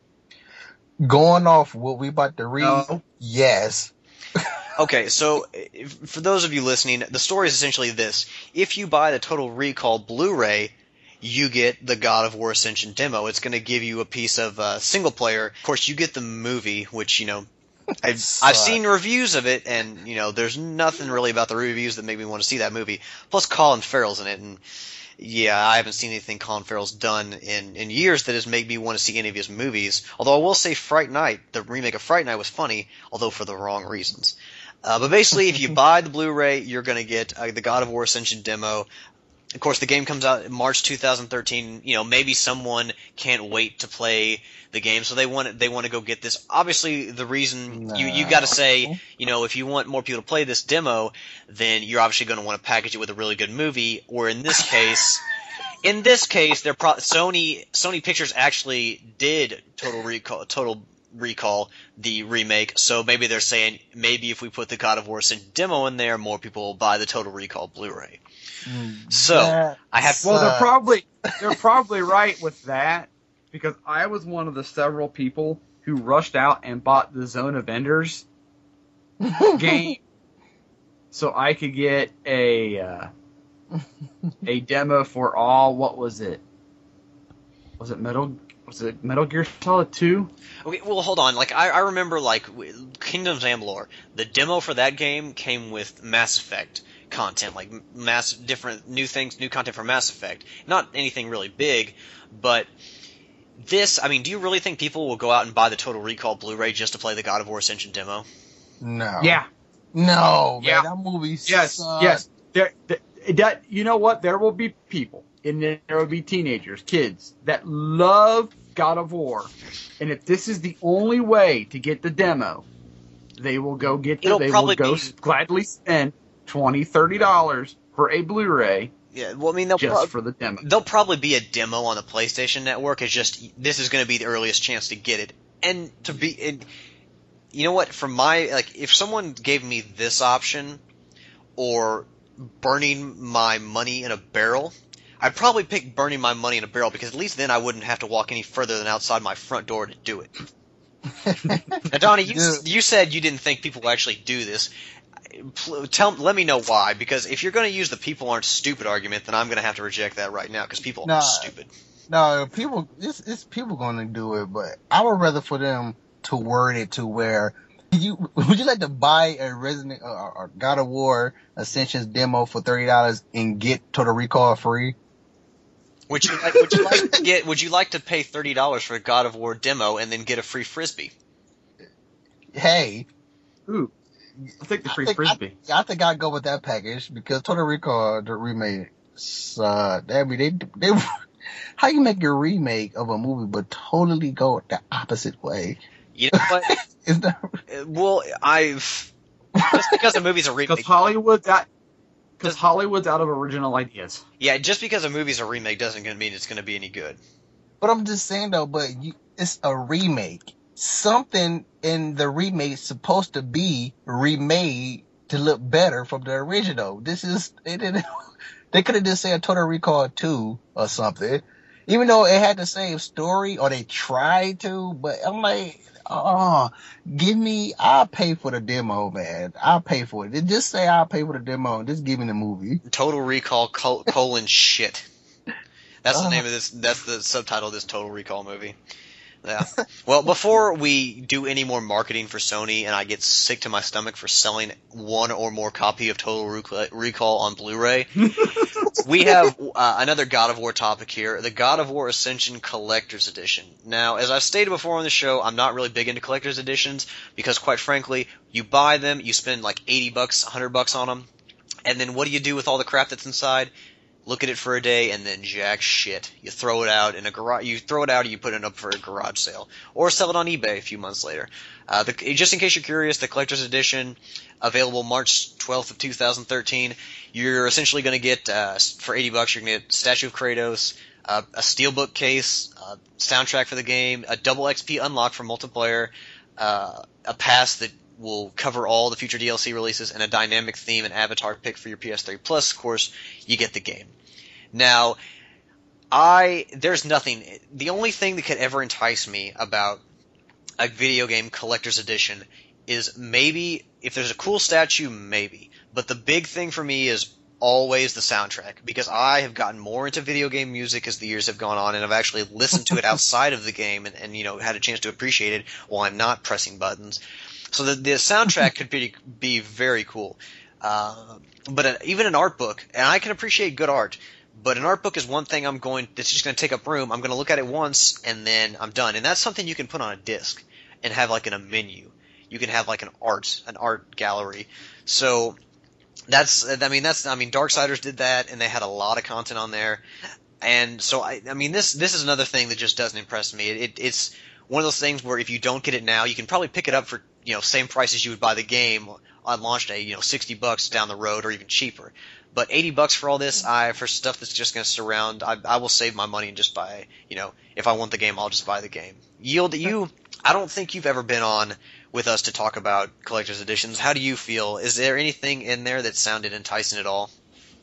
Going off what we about to read, No. yes. Okay, so if, for those of you listening, the story is essentially this. If you buy the Total Recall Blu-ray, you get the God of War Ascension demo. It's going to give you a piece of uh, single player. Of course, you get the movie, which, you know, I've, I've seen reviews of it, and, you know, there's nothing really about the reviews that make me want to see that movie. Plus, Colin Farrell's in it, and, yeah, I haven't seen anything Colin Farrell's done in, in years that has made me want to see any of his movies. Although I will say Fright Night, the remake of Fright Night was funny, although for the wrong reasons. Uh, but basically, if you buy the Blu-ray, you're going to get uh, the God of War Ascension demo. Of course, the game comes out in March two thousand thirteen. You know, maybe someone can't wait to play the game, so they want they want to go get this. Obviously, the reason you you got to say, you know, if you want more people to play this demo, then you're obviously going to want to package it with a really good movie. Or in this case, in this case, they're pro- Sony Sony Pictures actually did Total Recall Total Recall the remake, so maybe they're saying maybe if we put the God of War Ascension demo in there, more people will buy the Total Recall Blu-ray. So That I have Well, they're sucks. probably they're probably right with that, because I was one of the several people who rushed out and bought the Zone of Enders game so I could get a uh, a demo for all. What was it? Was it Metal? Was it Metal Gear Solid two? Okay, well, hold on. Like, I, I remember, like, Kingdoms Amalur, the demo for that game came with Mass Effect content, like, mass, different, new things, new content for Mass Effect. Not anything really big, but this, I mean, do you really think people will go out and buy the Total Recall Blu-ray just to play the God of War Ascension demo? No. Yeah. No, man, Yeah. that movie Yes. sucked. Yes. There, there, that you know what? There will be people, and there will be teenagers, kids that love God of War, and if this is the only way to get the demo, they will go get the, It'll they will probably go be- gladly spend twenty, thirty dollars for a Blu-ray Yeah, well, I mean, they'll, just pro- for the demo. there'll probably be a demo on the PlayStation Network. It's just, this is going to be the earliest chance to get it. And to be, and, you know what, from my, like, if someone gave me this option, or burning my money in a barrel, I'd probably pick burning my money in a barrel, because at least then I wouldn't have to walk any further than outside my front door to do it. Now, Donnie, you, Dude. you said you didn't think people would actually do this. Pl- Tell, let me know why, because if you're going to use the people aren't stupid argument, then I'm going to have to reject that right now, because people Nah. are stupid. No, people, it's, it's people going to do it, but I would rather for them to word it to where you would you like to buy a Resident uh, or God of War Ascension's demo for thirty dollars and get Total Recall free? Would you like? Would you like to get? Would you like to pay thirty dollars for a God of War demo and then get a free frisbee? Hey, Ooh, I'll take the free I think, frisbee. I, I think I'd go with that package because Total Recall the remake. Uh, I mean, they they how you make your remake of a movie but totally go the opposite way? You know what? Is that Uh, well, I've just because a movie's a Because remake. Hollywood's out. Because Does- Hollywood's out of original ideas. Yeah, just because a movie's a remake doesn't mean it's going to be any good. But I'm just saying though, but you, it's a remake. Something in the remake is supposed to be remade to look better from the original. This is they didn't. They could have just said Total Recall two or something, even though it had the same story, or they tried to. But I'm like, oh, give me. I'll pay for the demo, man. I'll pay for it. Just say I'll pay for the demo and just give me the movie. Total Recall col- colon shit. That's the Uh. name of this. That's the subtitle of this Total Recall movie. Yeah. Well, before we do any more marketing for Sony and I get sick to my stomach for selling one or more copy of Total Recall on Blu-ray, we have uh, another God of War topic here, the God of War Ascension Collector's Edition. Now, as I've stated before on the show, I'm not really big into collector's editions because, quite frankly, you buy them, you spend like eighty bucks, one hundred bucks on them, and then what do you do with all the crap that's inside? Look at it for a day, and then jack shit. You throw it out in a garage. You throw it out, and you put it up for a garage sale, or sell it on eBay a few months later. Uh, the, just in case you're curious, the collector's edition, available March twelfth of two thousand thirteen. You're essentially going to get uh, for eighty bucks. You're going to get Statue of Kratos, uh, a steelbook case, uh, soundtrack for the game, a double X P unlock for multiplayer, uh, a pass that will cover all the future D L C releases, and a dynamic theme and avatar pick for your P S three. Plus, of course, you get the game. Now, I there's nothing. The only thing that could ever entice me about a video game collector's edition is maybe if there's a cool statue, maybe. But the big thing for me is always the soundtrack, because I have gotten more into video game music as the years have gone on, and I've actually listened to it outside of the game, and, and you know had a chance to appreciate it while I'm not pressing buttons. So the, the soundtrack could be be very cool. Uh, but a, even an art book, and I can appreciate good art, but an art book is one thing I'm going that's just going to take up room. I'm going to look at it once, and then I'm done. And that's something you can put on a disc and have like in a menu. You can have like an art an art gallery. So that's I mean that's I mean Darksiders did that, and they had a lot of content on there. And so I I mean this this is another thing that just doesn't impress me. It, it it's one of those things where if you don't get it now, you can probably pick it up for, you know, same price as you would buy the game on launch day, you know, sixty bucks down the road or even cheaper. But eighty bucks for all this, I for stuff that's just going to surround, I, I will save my money and just buy, you know, if I want the game, I'll just buy the game. Yield, you, I don't think you've ever been on with us to talk about collector's editions. How do you feel? Is there anything in there that sounded enticing at all?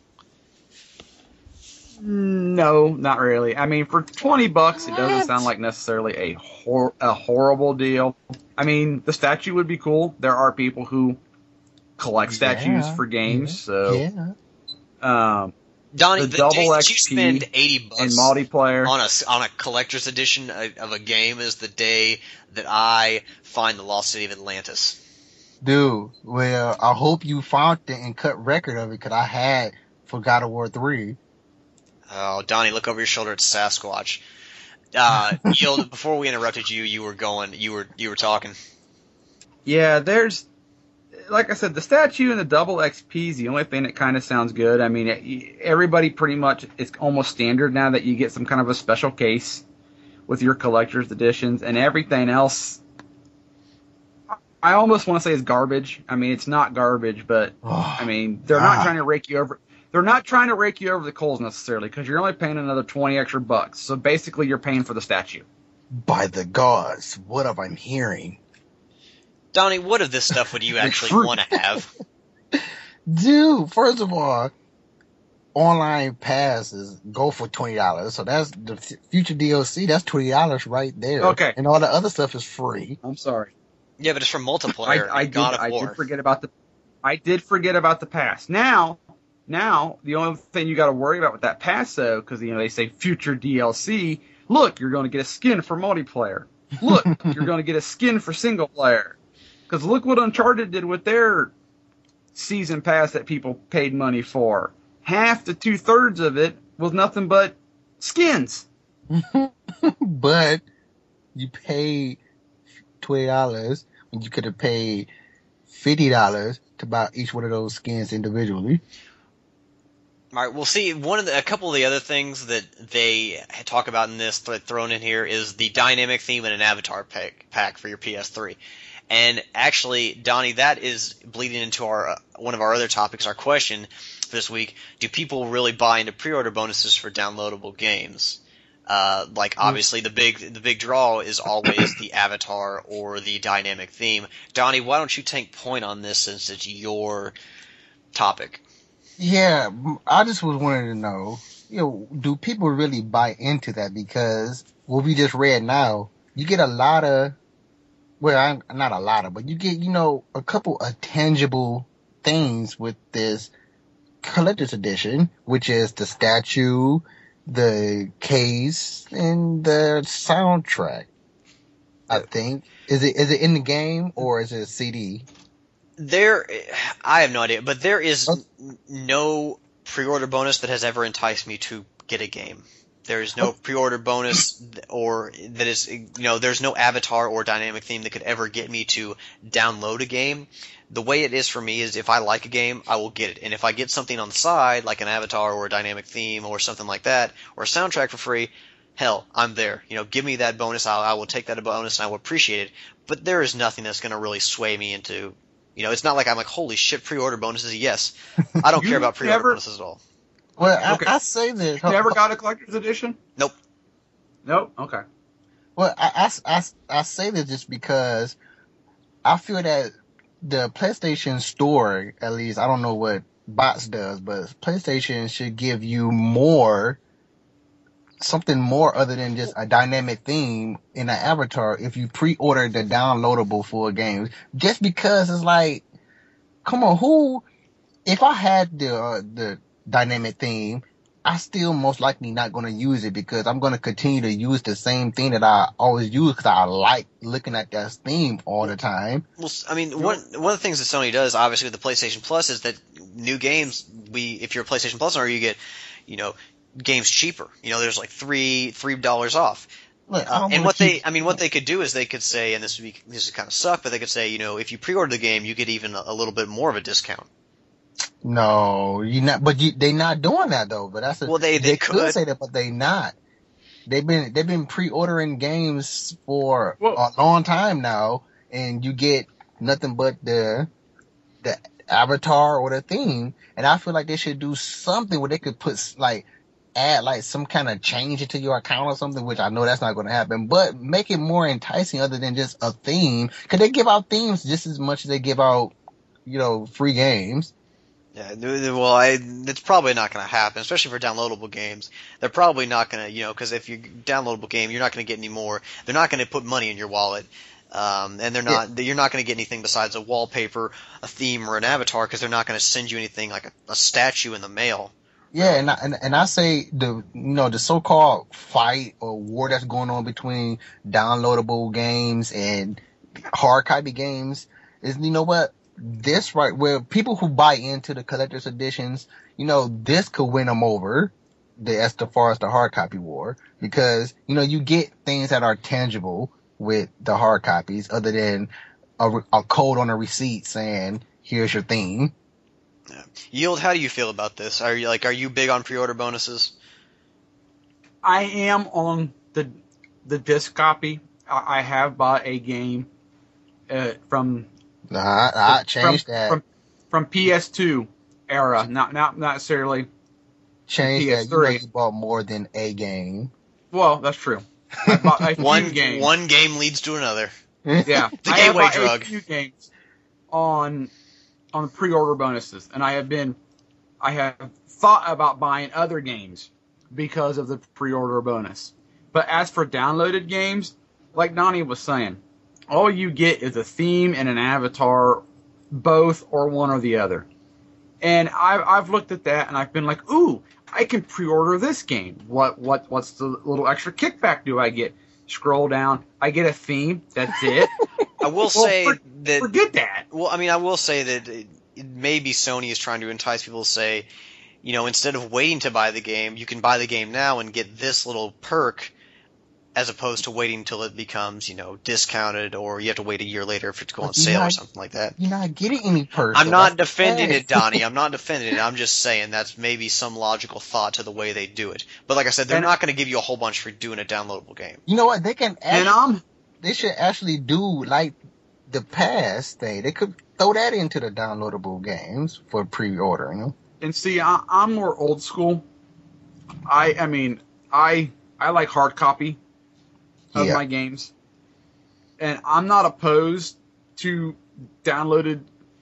No, not really. I mean, for twenty bucks, it doesn't sound like necessarily a hor- a horrible deal. I mean, the statue would be cool. There are people who collect statues Yeah, for games, yeah, so yeah. um, Donnie, the the, double day that X you P spend eighty bucks and multiplayer. on a on a collector's edition of a game is the day that I find the Lost City of Atlantis. Dude, well, I hope you found it and cut record of it, because I had for God of War three. Oh, Donnie, look over your shoulder at Sasquatch. Uh, Yield, before we interrupted you, you were going, you were you were talking. Yeah, there's, like I said, the statue and the double X P is the only thing that kind of sounds good. I mean, it, everybody pretty much, it's almost standard now that you get some kind of a special case with your collector's editions, and everything else, I almost want to say is garbage. I mean, it's not garbage, but, I mean, they're not Ah. trying to rake you over. They're not trying to rake you over the coals necessarily, because you're only paying another twenty extra bucks. So basically, you're paying for the statue. By the gods, what have I hearing? Donnie, what of this stuff would you actually fruit. want to have? Dude, first of all, online passes go for twenty dollars. So that's the f- future D L C. That's twenty dollars right there. Okay. And all the other stuff is free. I'm sorry. Yeah, but it's from multiplayer. I, I, and did, God of I War. did forget about the. I did forget about the pass. Now, now the only thing you got to worry about with that pass, though, because you know they say future D L C. Look, you're going to get a skin for multiplayer. Look, you're going to get a skin for single player. Because look what Uncharted did with their season pass that people paid money for. Half to two thirds of it was nothing but skins. But you paid twenty dollars when you could have paid fifty dollars to buy each one of those skins individually. All right, well, see, one of the, a couple of the other things that they talk about in this, th- thrown in here, is the dynamic theme and an avatar pack, pack for your P S three. And actually, Donnie, that is bleeding into our uh, one of our other topics, our question for this week. Do people really buy into pre-order bonuses for downloadable games? Uh, like, obviously, the big the big draw is always the avatar or the dynamic theme. Donnie, why don't you take point on this since it's your topic? Yeah, I just was wanting to know, you know, do people really buy into that? Because what we just read now, you get a lot of, well, I, not a lot of, but you get, you know, a couple of tangible things with this collector's edition, which is the statue, the case, and the soundtrack. I think. Is it is it in the game or is it a C D? There, I have no idea, but there is Oh. n- no pre-order bonus that has ever enticed me to get a game. There is no pre-order bonus or that is, you know, there's no avatar or dynamic theme that could ever get me to download a game. The way it is for me is if I like a game, I will get it. And if I get something on the side, like an avatar or a dynamic theme or something like that, or a soundtrack for free, hell, I'm there. You know, give me that bonus, I'll, I will take that bonus and I will appreciate it. But there is nothing that's going to really sway me into, you know, it's not like I'm like, holy shit, pre-order bonuses, yes. I don't You care about pre-order never- bonuses at all. Well, I, Okay. I say this. You never got a collector's edition? Nope. Nope. Okay. Well, I, I, I, I say this just because I feel that the PlayStation Store, at least, I don't know what Bots does, but PlayStation should give you more, something more other than just a dynamic theme in an avatar if you pre-order the downloadable full games. Just because it's like, come on, who, if I had the, uh, the dynamic theme, I still most likely not going to use it because I'm going to continue to use the same thing that I always use because I like looking at that theme all the time. Well, s- I mean, one one of the things that Sony does, obviously, with the PlayStation Plus, is that new games. We, if you're a PlayStation Plus owner, you get, you know, games cheaper. You know, there's like three three dollars off. Look, I Uh, don't and wanna what keep- they, I mean, what they could do is they could say, and this would be, this would kind of suck, but they could say, you know, if you pre-order the game, you get even a, a little bit more of a discount. No, you not, but you, they not doing that though. But that's a, Well, they- they could could. say that, but they not. They've been they've been pre-ordering games for Well- a long time now, and you get nothing but the the avatar or the theme. And I feel like they should do something where they could put like add like some kind of change into your account or something, which I know that's not going to happen. But make it more enticing other than just a theme, because they give out themes just as much as they give out, you know, free games. Yeah, th- well, I, it's probably not going to happen, especially for downloadable games. They're probably not going to, you know, because if you downloadable game, you're not going to get any more. They're not going to put money in your wallet, um, and they're not. You're not going to get anything besides a wallpaper, a theme, or an avatar, because they're not going to send you anything like a, a statue in the mail. Yeah, and I, and, and I say the you know the so-called fight or war that's going on between downloadable games and hard copy games is, you know what, this right where people who buy into the collector's editions, you know, this could win them over the as far as the hard copy war, because you know you get things that are tangible with the hard copies other than a, re- a code on a receipt saying here's your theme. Yeah. Yield, how do you feel about this? Are you like, are you big on pre-order bonuses? I am on the the disc copy. I, I have bought a game uh, from Nah, I, I changed from, that. from from P S two era, not not not necessarily. Change P S that. You know three. you bought more than a game. Well, that's true. I bought a few One games. one game leads to another. Yeah, The I have gateway bought drug. a few games on on the pre-order bonuses, and I have been I have thought about buying other games because of the pre-order bonus. But as for downloaded games, like Donnie was saying, all you get is a theme and an avatar, both or one or the other. And I've I've looked at that and I've been like, ooh, I can pre-order this game. What what what's the little extra kickback do I get? Scroll down, I get a theme. That's it. I will Well, say for- that. Forget that. Well, I mean, I will say that it, it maybe Sony is trying to entice people to say, you know, instead of waiting to buy the game, you can buy the game now and get this little perk, as opposed to waiting until it becomes, you know, discounted, or you have to wait a year later for it to go on But you're sale or not- something like that. You're not getting any perks. I'm so not that's defending bad. it, Donnie. I'm not defending it. I'm just saying that's maybe some logical thought to the way they do it. But like I said, they're And- not going to give you a whole bunch for doing a downloadable game. You know what? They can. Actually, And I'm they should actually do like the pass thing. They could throw that into the downloadable games for pre-ordering. and see, I, I'm more old school. I I mean, I I like hard copy of Yeah. my games, and I'm not opposed to downloaded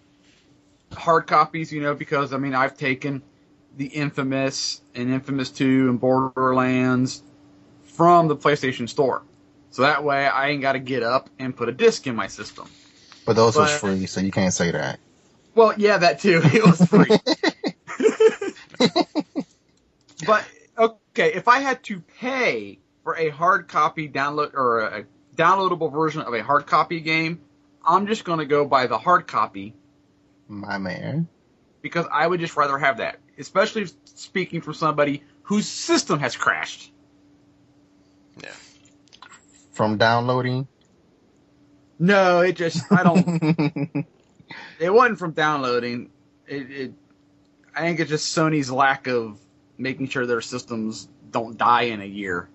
hard copies. You know, because I mean, I've taken the Infamous and Infamous two and Borderlands from the PlayStation Store, so that way I ain't got to get up and put a disc in my system. But those was But- free, so you can't say that. Well, yeah, that too. It was free. But okay, if I had to pay for a hard copy download or a downloadable version of a hard copy game, I'm just going to go by the hard copy. My man. Because I would just rather have that, especially speaking from somebody whose system has crashed. Yeah. From downloading? No, it just, I don't, it wasn't from downloading. It, it, I think it's just Sony's lack of making sure their systems don't die in a year.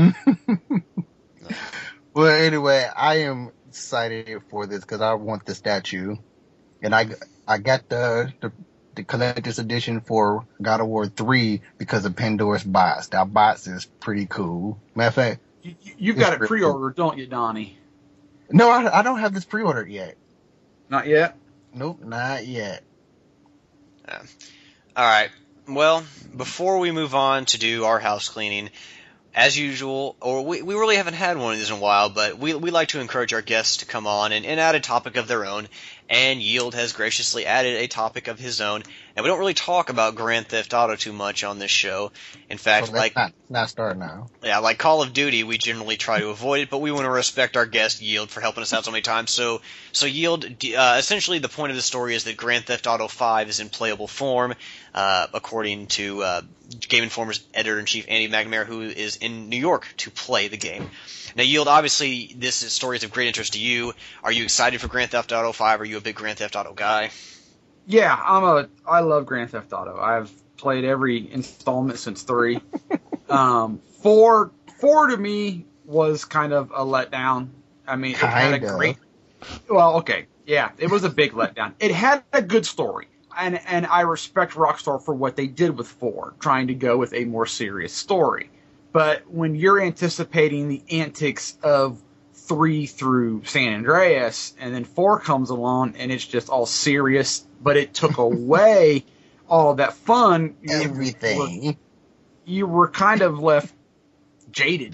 Well, anyway, I am excited for this because I want the statue. And I, I got the, the the collector's edition for God of War three because of Pandora's Box. That box is pretty cool. Matter of fact, you, you've got it pre-ordered, don't you, Donnie? No, I, I don't have this pre-ordered yet. Not yet? Nope, not yet. Yeah. All right. Well, before we move on to do our house cleaning, as usual, or we, we really haven't had one of these in a while, but we we like to encourage our guests to come on and, and add a topic of their own, and Yield has graciously added a topic of his own, and we don't really talk about Grand Theft Auto too much on this show. In fact, So like... not, not start now. Yeah, like Call of Duty, we generally try to avoid it, but we want to respect our guest Yield for helping us out so many times. So, so Yield, uh, essentially the point of the story is that Grand Theft Auto five is in playable form, uh, according to uh, Game Informer's editor-in-chief Andy McNamara, who is in New York to play the game. Now, Yield, obviously this is, story is of great interest to you. Are you excited for Grand Theft Auto five? Are you a big Grand Theft Auto guy? Yeah, I'm a. I love Grand Theft Auto. I've played every installment since three. um, four, four to me was kind of a letdown. I mean, it had a Kinda. great. Well, okay, yeah, it was a big letdown. It had a good story, and and I respect Rockstar for what they did with four, trying to go with a more serious story. But when you're anticipating the antics of three through San Andreas, and then four comes along, and it's just all serious, but it took away all that fun. You Everything. Were, you were kind of left jaded.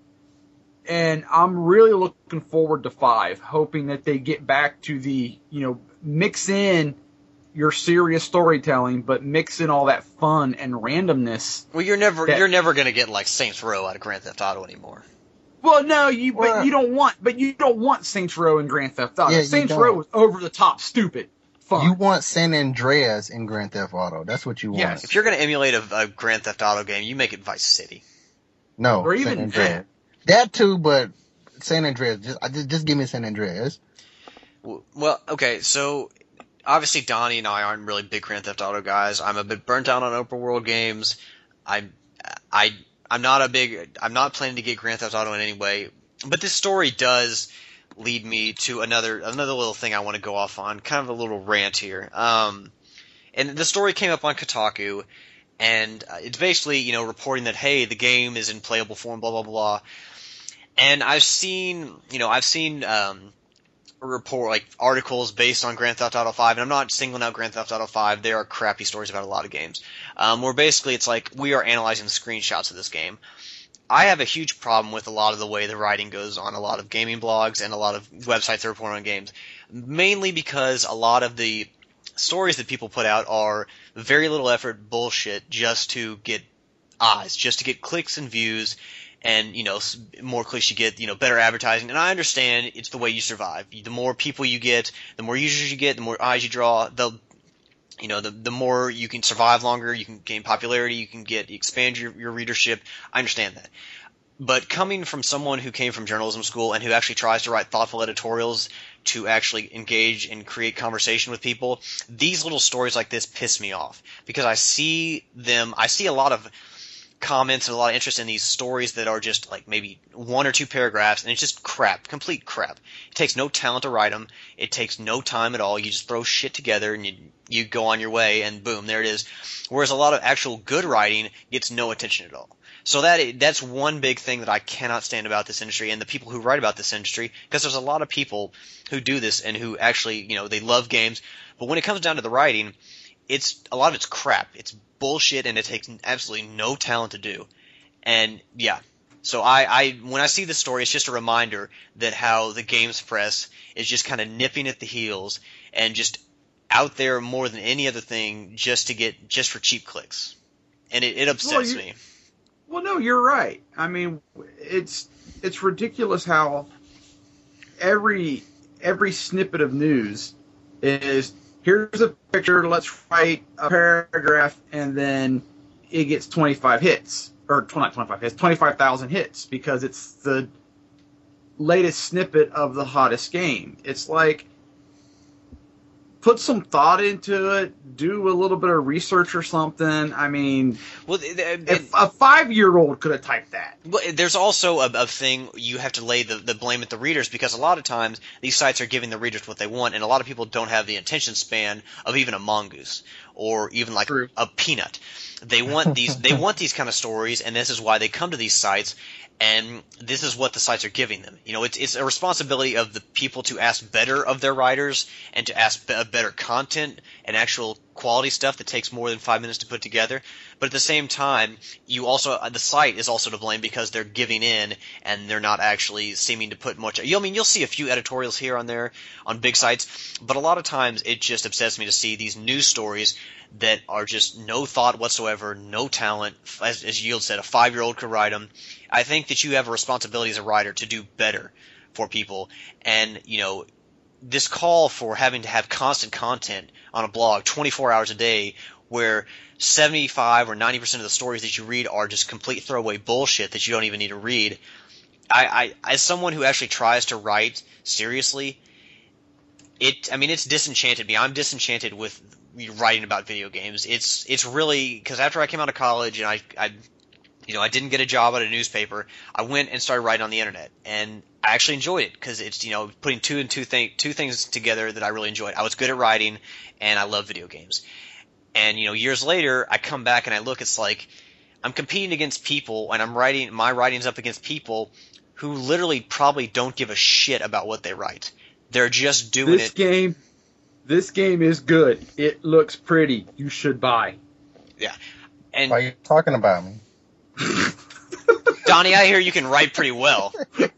And I'm really looking forward to five, hoping that they get back to the, you know, mix in your serious storytelling, but mix in all that fun and randomness. Well, you're never that, you're never going to get like Saints Row out of Grand Theft Auto anymore. Well, no, you Well, but you don't want but you don't want Saints Row and Grand Theft Auto. Yeah, you Saints don't. Row was over the top stupid fun. You want San Andreas in Grand Theft Auto. That's what you want. Yes. If you're going to emulate a, a Grand Theft Auto game, you make it Vice City. No, Or San even- Andreas. That too, but San Andreas. Just, I- just, just give me San Andreas. Well, okay, so obviously Donnie and I aren't really big Grand Theft Auto guys. I'm a bit burnt out on open world games. I'm I I'm not a big I'm not planning to get Grand Theft Auto in any way. But this story does lead me to another another little thing I want to go off on, kind of a little rant here. Um, and the story came up on Kotaku, and uh, it's basically, you know, reporting that, hey, the game is in playable form, blah blah blah. And I've seen, you know, I've seen um, report like articles based on Grand Theft Auto five, and I'm not singling out Grand Theft Auto five. There are crappy stories about a lot of games, um, where basically it's like we are analyzing the screenshots of this game. I have a huge problem with a lot of the way the writing goes on a lot of gaming blogs and a lot of websites that report on games, mainly because a lot of the stories that people put out are very little effort bullshit just to get eyes, just to get clicks and views. And, you know, more clicks you get, you know, better advertising. And I understand it's the way you survive. The more people you get, the more users you get, the more eyes you draw, the, you know, the the more you can survive longer, you can gain popularity, you can get, expand your, your readership. I understand that. But coming from someone who came from journalism school and who actually tries to write thoughtful editorials to actually engage and create conversation with people, these little stories like this piss me off. Because I see them, I see a lot of comments and a lot of interest in these stories that are just like maybe one or two paragraphs, and it's just crap, complete crap. It takes no talent to write them. It takes no time at all. You just throw shit together and you you go on your way, and boom, there it is. Whereas a lot of actual good writing gets no attention at all. So that that's one big thing that I cannot stand about this industry and the people who write about this industry, because there's a lot of people who do this and who actually, you know, they love games, but when it comes down to the writing, it's a lot of it's crap. It's bullshit, and it takes absolutely no talent to do. And yeah, so I, I when I see this story, it's just a reminder that how the games press is just kind of nipping at the heels and just out there more than any other thing just to get just for cheap clicks, and it, it upsets Well, you- me. Well, no, you're right. I mean, it's it's ridiculous how every every snippet of news is here's a picture, let's write a paragraph, and then it gets twenty-five hits or not twenty-five hits, twenty-five thousand hits because it's the latest snippet of the hottest game. It's like, put some thought into it, do a little bit of research or something. I mean, well, it, it, if a five-year-old could have typed that. Well, there's also a, a thing you have to lay the, the blame at the readers, because a lot of times these sites are giving the readers what they want, and a lot of people don't have the attention span of even a mongoose or even like True. a peanut. They want these they want these kind of stories, and this is why they come to these sites. And this is what the sites are giving them. You know, it's it's a responsibility of the people to ask better of their writers and to ask be- better content and actual quality stuff that takes more than five minutes to put together. But at the same time, you also the site is also to blame because they're giving in and they're not actually seeming to put much. You know, I mean, you'll see a few editorials here on there on big sites, but a lot of times it just upsets me to see these news stories that are just no thought whatsoever, no talent. As, as Yield said, a five-year-old could write them. I think that you have a responsibility as a writer to do better for people. And, you know, this call for having to have constant content on a blog twenty-four hours a day where seventy-five or ninety percent of the stories that you read are just complete throwaway bullshit that you don't even need to read. I, I as someone who actually tries to write seriously, it I mean, it's disenchanted me. I'm disenchanted with writing about video games. It's it's really because after I came out of college and I, I you know I didn't get a job at a newspaper, I went and started writing on the internet, and I actually enjoyed it because it's you know putting two and two thing two things together that I really enjoyed. I was good at writing, and I love video games. And you know years later, I come back and I look. It's like I'm competing against people, and I'm writing my writing's up against people who literally probably don't give a shit about what they write. They're just doing this it. game. This game is good. It looks pretty. You should buy. Yeah. And Why are you talking about me? Donnie, I hear you can write pretty well.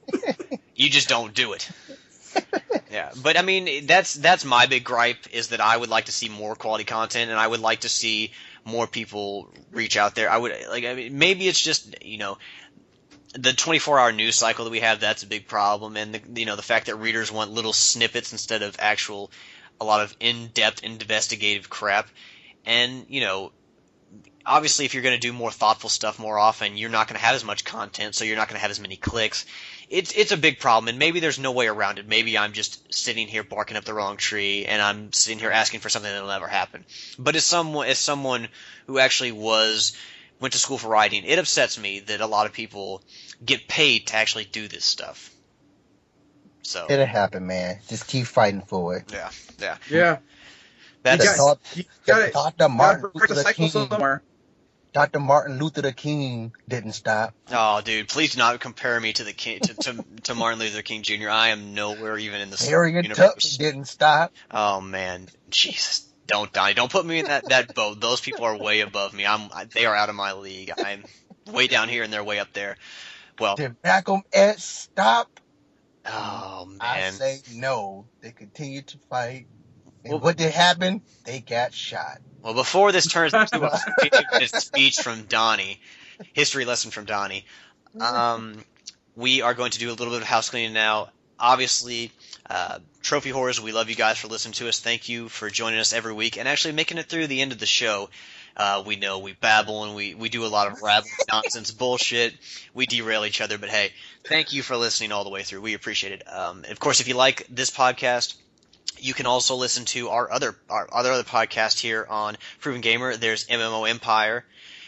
You just don't do it. Yeah, but I mean, that's that's my big gripe is that I would like to see more quality content, and I would like to see more people reach out there. I would like, I mean, maybe it's just you know the twenty-four hour news cycle that we have. That's a big problem, and the, you know the fact that readers want little snippets instead of actual a lot of in-depth investigative crap. And you know, obviously, if you're going to do more thoughtful stuff more often, you're not going to have as much content, so you're not going to have as many clicks. It's it's a big problem, and maybe there's no way around it. Maybe I'm just sitting here barking up the wrong tree, and I'm sitting here asking for something that'll never happen. But as someone as someone who actually was went to school for writing, it upsets me that a lot of people get paid to actually do this stuff. So It'll happen, man. Just keep fighting for it. yeah, yeah, Yeah. that's You got- Doctor You gotta, Doctor Martin gotta break the Luther cycle King. somewhere. Doctor Martin Luther King didn't stop. oh, dude, please do not compare me to the king to, to, to Martin Luther King Junior I am nowhere even in the Harriet universe. Tubman didn't stop. Oh man, Jesus, don't Donnie, don't put me in that, that boat. Those people are way above me. I'm they are out of my league. I'm way down here and they're way up there. Well, Did Malcolm X stop? oh I man, say no. They continued to fight. And Well- what did happen? They got shot. well before this turns into a fifty-minute speech from Donnie, history lesson from Donnie, um, we are going to do a little bit of house cleaning now. Obviously, uh, Trophy Horrors, we love you guys for listening to us. Thank you for joining us every week and actually making it through the end of the show. Uh, we know we babble and we, we do a lot of rabble nonsense bullshit. We derail each other, but hey, thank you for listening all the way through. We appreciate it. Um, and of course, if you like this podcast, you can also listen to our other our other other podcast here on Proven Gamer. There's M M O Empire,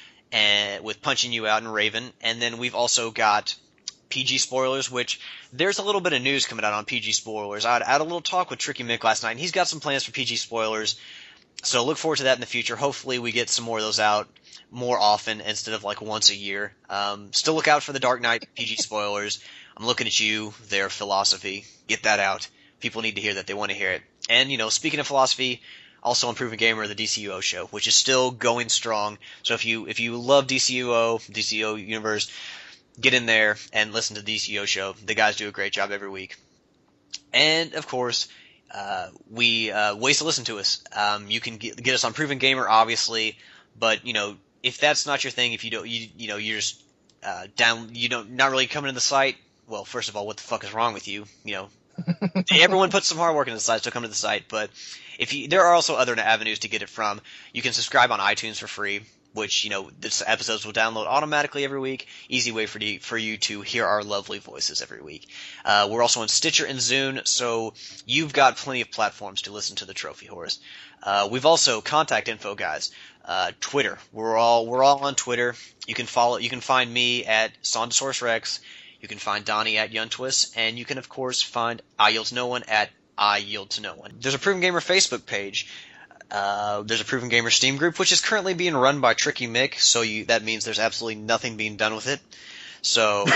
and with Punching You Out and Raven, and then we've also got P G Spoilers, which there's a little bit of news coming out on P G Spoilers. I had, I had a little talk with Tricky Mick last night, and he's got some plans for P G Spoilers. So look forward to that in the future. Hopefully we get some more of those out more often instead of like once a year. Um, still look out for the Dark Knight P G Spoilers. I'm looking at you, their philosophy. Get that out. People need to hear that. They want to hear it. And, you know, speaking of philosophy, also on Proven Gamer, the D C U O show, which is still going strong. So if you if you love D C U O, D C U O Universe, get in there and listen to the D C U O show. The guys do a great job every week. And, of course, uh, we uh, ways to listen to us. Um, you can get, get us on Proven Gamer, obviously, but, you know, if that's not your thing, if you don't, you, you know, you're just uh, down, you don't, not really coming to the site, well, first of all, what the fuck is wrong with you? You know, Everyone puts some hard work into the site, so come to the site. But if you, there are also other avenues to get it from. You can subscribe on iTunes for free, which, you know, this episodes will download automatically every week. Easy way for the, for you to hear our lovely voices every week. Uh, we're also on Stitcher and Zune, so you've got plenty of platforms to listen to the Trophy Horse. Uh, we've also contact info, guys. Uh, Twitter. We're all we're all on Twitter. You can follow. You can find me at Sondosaurus Rex. You can find Donnie at Yuntwist, and you can of course find I Yield to No One at I Yield to No One. There's a Proven Gamer Facebook page. Uh, there's a Proven Gamer Steam group, which is currently being run by Tricky Mick, so you, that means there's absolutely nothing being done with it. So,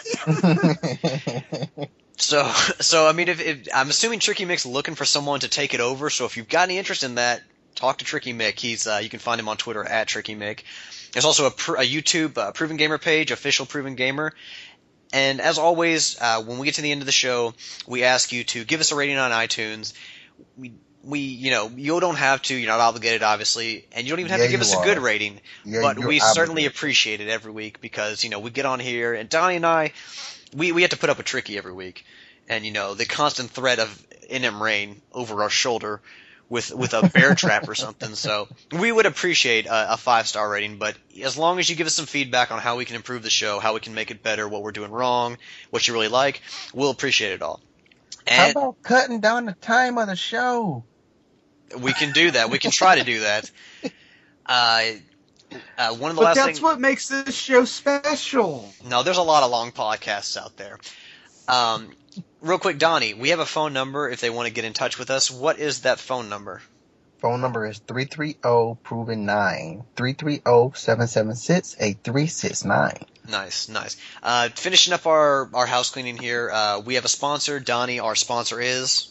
so, so I mean, if, if I'm assuming Tricky Mick's looking for someone to take it over, so if you've got any interest in that, talk to Tricky Mick. He's uh, you can find him on Twitter at Tricky Mick. There's also a, pr- a YouTube uh, Proven Gamer page, official Proven Gamer. And as always, uh, when we get to the end of the show, we ask you to give us a rating on iTunes. We We, you know, you don't have to. You're not obligated, obviously, and you don't even have Yeah, to give you us are. a good rating. Yeah, but you're we certainly obligated. appreciate it every week because, you know, we get on here, and Donnie and I, we, we have to put up with Tricky every week. And, you know, the constant threat of N M Rain over our shoulder with with a bear trap or something. So we would appreciate a, a five-star rating, but as long as you give us some feedback on how we can improve the show, how we can make it better, what we're doing wrong, what you really like, we'll appreciate it all. How And about cutting down the time of the show? we can do that. We can try to do that. Uh, uh, one of the But last that's things. what makes this show special. No, there's a lot of long podcasts out there. Um, real quick, Donnie, we have a phone number if they want to get in touch with us. What is that phone number? Phone number is three three zero proven nine. three three zero, seven seven six, eight three six nine. Nice, nice. Uh, finishing up our, our house cleaning here, uh, we have a sponsor. Donnie, our sponsor is...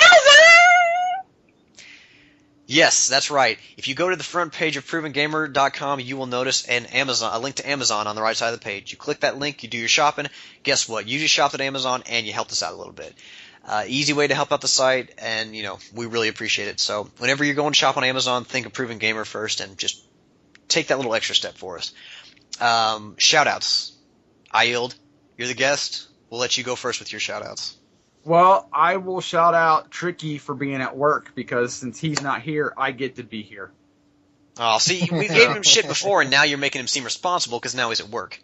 Yes, that's right. If you go to the front page of proven gamer dot com, you will notice an Amazon, a link to Amazon on the right side of the page. You click that link, you do your shopping. Guess what? You just shopped at Amazon, and you helped us out a little bit. Uh, easy way to help out the site, and, you know, we really appreciate it. So whenever you're going to shop on Amazon, think of Proven Gamer first, and just take that little extra step for us. Um, shout-outs. I Yield, you're the guest. We'll let you go first with your shout-outs. Well, I will shout out Tricky for being at work because since he's not here, I get to be here. Oh, see, we gave him shit before, and now you're making him seem responsible because now he's at work.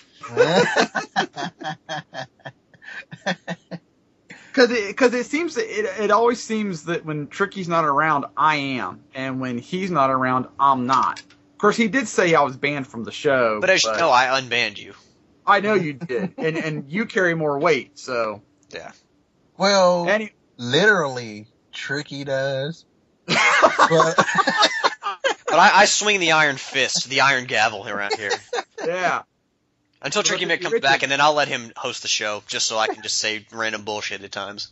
Because it, cause it seems that it, it always seems that when Tricky's not around, I am, and when he's not around, I'm not. Of course, he did say I was banned from the show. But as you know, I unbanned you. I know you did, and and you carry more weight, so Yeah. Well, any. literally, Tricky does. But But I, I swing the iron fist, the iron gavel around here. Yeah. Until Tricky Mick comes back, and then I'll let him host the show, just so I can just say random bullshit at times.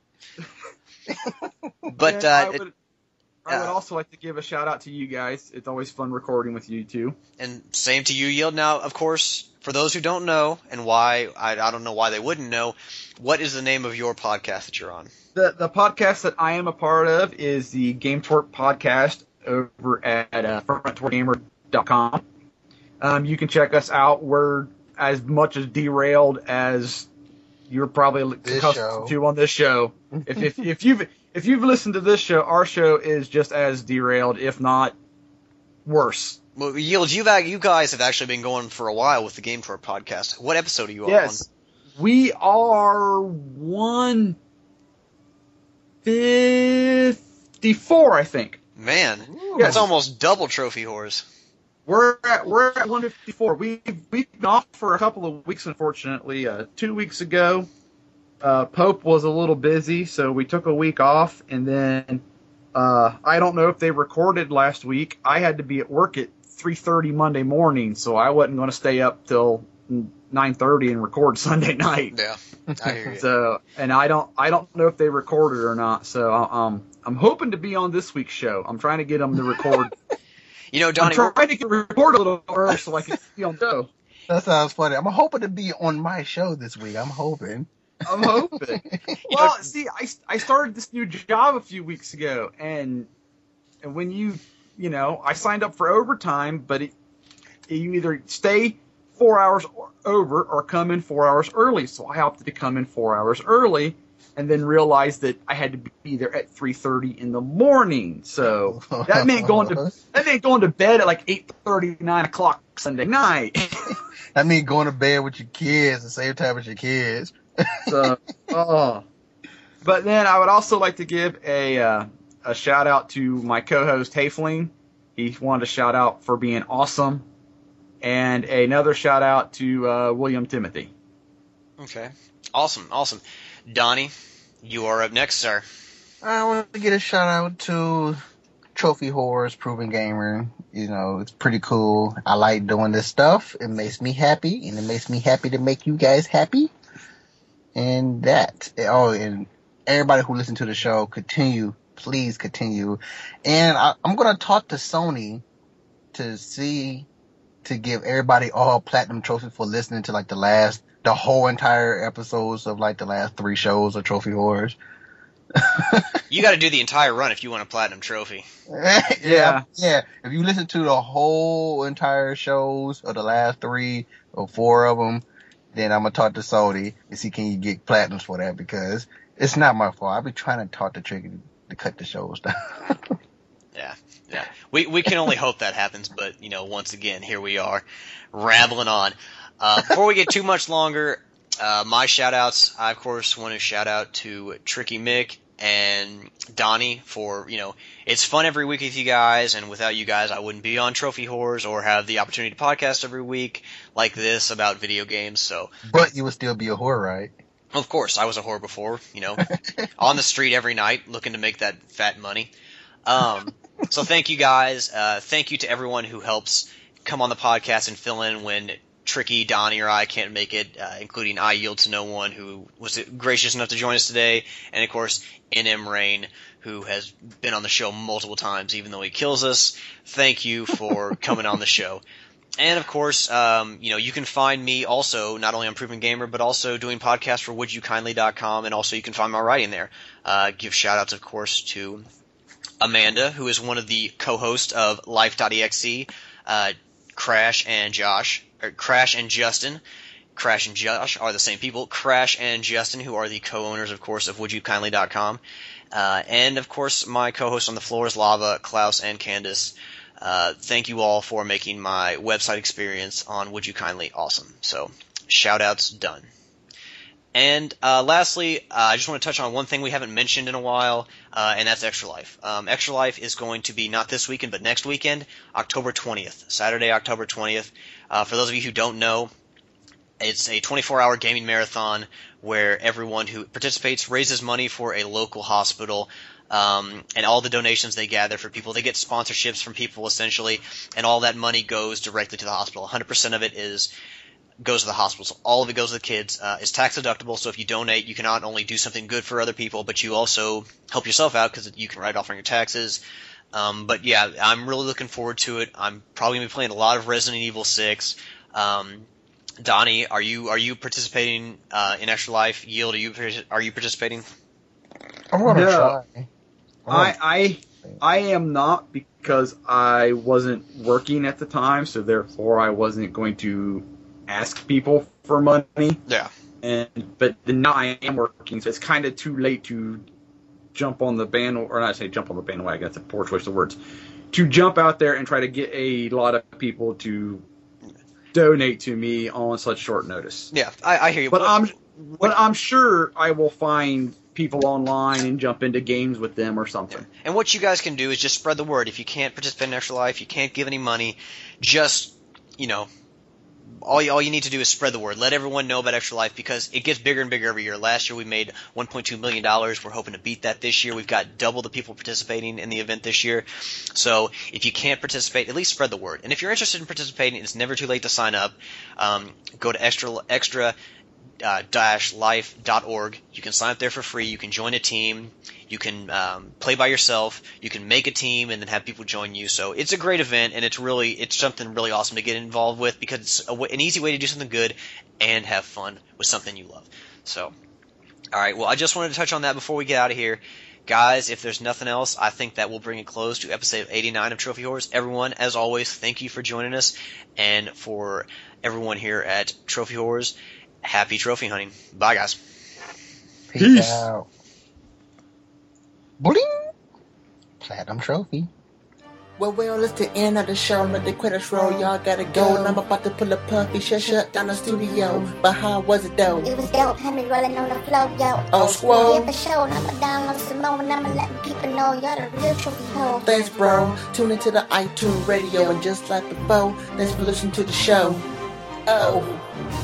But And uh, I it, would, I would uh, also like to give a shout out to you guys. It's always fun recording with you two. and same to you, Yield. Now, of course, for those who don't know, and why I, I don't know why they wouldn't know, what is the name of your podcast that you're on? The the podcast that I am a part of is the Game Twerk podcast over at uh, front twerk gamer dot com. Um, you can check us out. We're as much as derailed as you're probably This accustomed show. to on this show. if, if if you've if you've listened to this show, our show is just as derailed, if not worse. Well, Yield, you've ac- you guys have actually been going for a while with the Game Tour podcast. What episode are you Yes, we are one fifty-four, I think. on? Man, Ooh. that's almost double Trophy Whores. We're at we're at one fifty-four. We we've been off for a couple of weeks, unfortunately. Uh, two weeks ago, uh, Pope was a little busy, so we took a week off, and then uh, I don't know if they recorded last week. I had to be at work at three thirty Monday morning, so I wasn't going to stay up till nine thirty and record Sunday night. Yeah, I hear you. So, and I don't I don't know if they recorded or not. So, um, I'm hoping to be on this week's show. I'm trying to get them to record. You know, I'm Donnie, we're- trying to get record a little early so I can be on the show. that sounds funny. I'm hoping to be on my show this week. I'm hoping. I'm hoping. Well, see, I, I started this new job a few weeks ago, and and when you, you know, I signed up for overtime, but it, you either stay four hours over or come in four hours early. So I opted to come in four hours early, and then realized that I had to be there at three thirty in the morning. So that meant going to that meant going to bed at like eight thirty, nine o'clock Sunday night. That means going to bed with your kids the same time as your kids. So, oh. But then I would also like to give a uh, a shout out to my co-host Hayfling. He wanted a shout out for being awesome, and another shout out to uh, William Timothy. Okay, awesome, awesome. Donnie, you are up next, sir. I want to get a shout out to Trophy Horrors, Proven Gamer. You know, it's pretty cool. I like doing this stuff. It makes me happy, and it makes me happy to make you guys happy. And that. Oh, and everybody who listens to the show, continue. Please continue. And I, I'm going to talk to Sony to see, to give everybody all platinum trophies for listening to like the last, the whole entire episodes of like the last three shows of Trophy Horrors. You got to do the entire run if you want a platinum trophy. yeah, yeah. If you listen to the whole entire shows of the last three or four of them, then I'm gonna talk to Sony and see can you get platinums for that, because it's not my fault. I've been trying to talk to Tricky to, to cut the shows down. Yeah, yeah. We we can only hope that happens, but you know, once again, here we are, rambling on. Uh, before we get too much longer, uh, my shout outs. I of course want to shout out to Tricky Mick and Donnie for, you know, it's fun every week with you guys, and without you guys I wouldn't be on Trophy Horrors or have the opportunity to podcast every week like this about video games. So, but you would still be a whore, right? Of course, I was a whore before, you know, on the street every night looking to make that fat money. Um, so thank you guys. Uh, thank you to everyone who helps come on the podcast and fill in when Tricky, Donnie, or I can't make it, uh, including I Yield to No One, who was gracious enough to join us today, and of course N M Rain, who has been on the show multiple times, even though he kills us. Thank you for coming on the show. And of course, um, you know, you can find me also not only on Proven Gamer, but also doing podcasts for would you kindly dot com, and also you can find my writing there. Uh, give shout outs, of course, to Amanda, who is one of the co-hosts of Life dot E X E, uh, Crash and Josh. Crash and Justin. Crash and Josh are the same people. Crash and Justin, who are the co-owners, of course, of would you kindly dot com. Uh, and, of course, my co-hosts on the floor is Lava, Klaus, and Candace. Uh, thank you all for making my website experience on Would You Kindly awesome. So, shout-outs done. And uh, lastly, uh, I just want to touch on one thing we haven't mentioned in a while, uh, and that's Extra Life. Um, Extra Life is going to be not this weekend, but next weekend, October twentieth, Saturday, October twentieth. Uh, for those of you who don't know, it's a twenty-four hour gaming marathon where everyone who participates raises money for a local hospital, um, and all the donations they gather for people, they get sponsorships from people essentially, and all that money goes directly to the hospital. one hundred percent of it is goes to the hospital. So all of it goes to the kids. Uh, it's tax deductible, so if you donate, you can not only do something good for other people, but you also help yourself out because you can write off on your taxes. Um, but yeah, I'm really looking forward to it. I'm probably going to be playing a lot of Resident Evil six. Um, Donnie, are you are you participating uh, in Extra Life? Yield, are you are you participating? I'm going to No. try. I, I I am not, because I wasn't working at the time, so therefore I wasn't going to ask people for money. Yeah. And but now I am working, so it's kind of too late to jump on the band, or not say jump on the bandwagon. That's a poor choice of words. To jump out there and try to get a lot of people to donate to me on such short notice. Yeah, I, I hear you. But What- I'm but I'm sure I will find people online and jump into games with them or something. And what you guys can do is just spread the word. If you can't participate in Extra Life, you can't give any money, just, you know, all you, all you need to do is spread the word. Let everyone know about Extra Life, because it gets bigger and bigger every year. Last year we made one point two million dollars. We're hoping to beat that this year. We've got double the people participating in the event this year. So if you can't participate, at least spread the word. And if you're interested in participating, it's never too late to sign up. Um, go to extra extra uh, dash life dot org. You can sign up there for free. You can join a team. You can um, play by yourself. You can make a team and then have people join you. So it's a great event, and it's really it's something really awesome to get involved with, because it's a w- an easy way to do something good and have fun with something you love. So, all right. Well, I just wanted to touch on that before we get out of here. Guys, if there's nothing else, I think that will bring it close to episode eighty-nine of Trophy Whores. Everyone, as always, thank you for joining us. And for everyone here at Trophy Whores, happy trophy hunting. Bye, guys. Peace, Peace. out. Bling! Platinum trophy. Well, well, it's the end of the show. Let the credits roll. Y'all gotta go. And I'm about to pull a puffy. Shut, shut down the studio. But how was it though? It was dope, had me rolling on the floor, yo. Oh, squall. Yeah, for sure, and I'ma download some more, and I'ma let people know y'all the real trophy hoe. Thanks, bro. Tune into the iTunes radio. And just like before, thanks for listening to the show. Oh.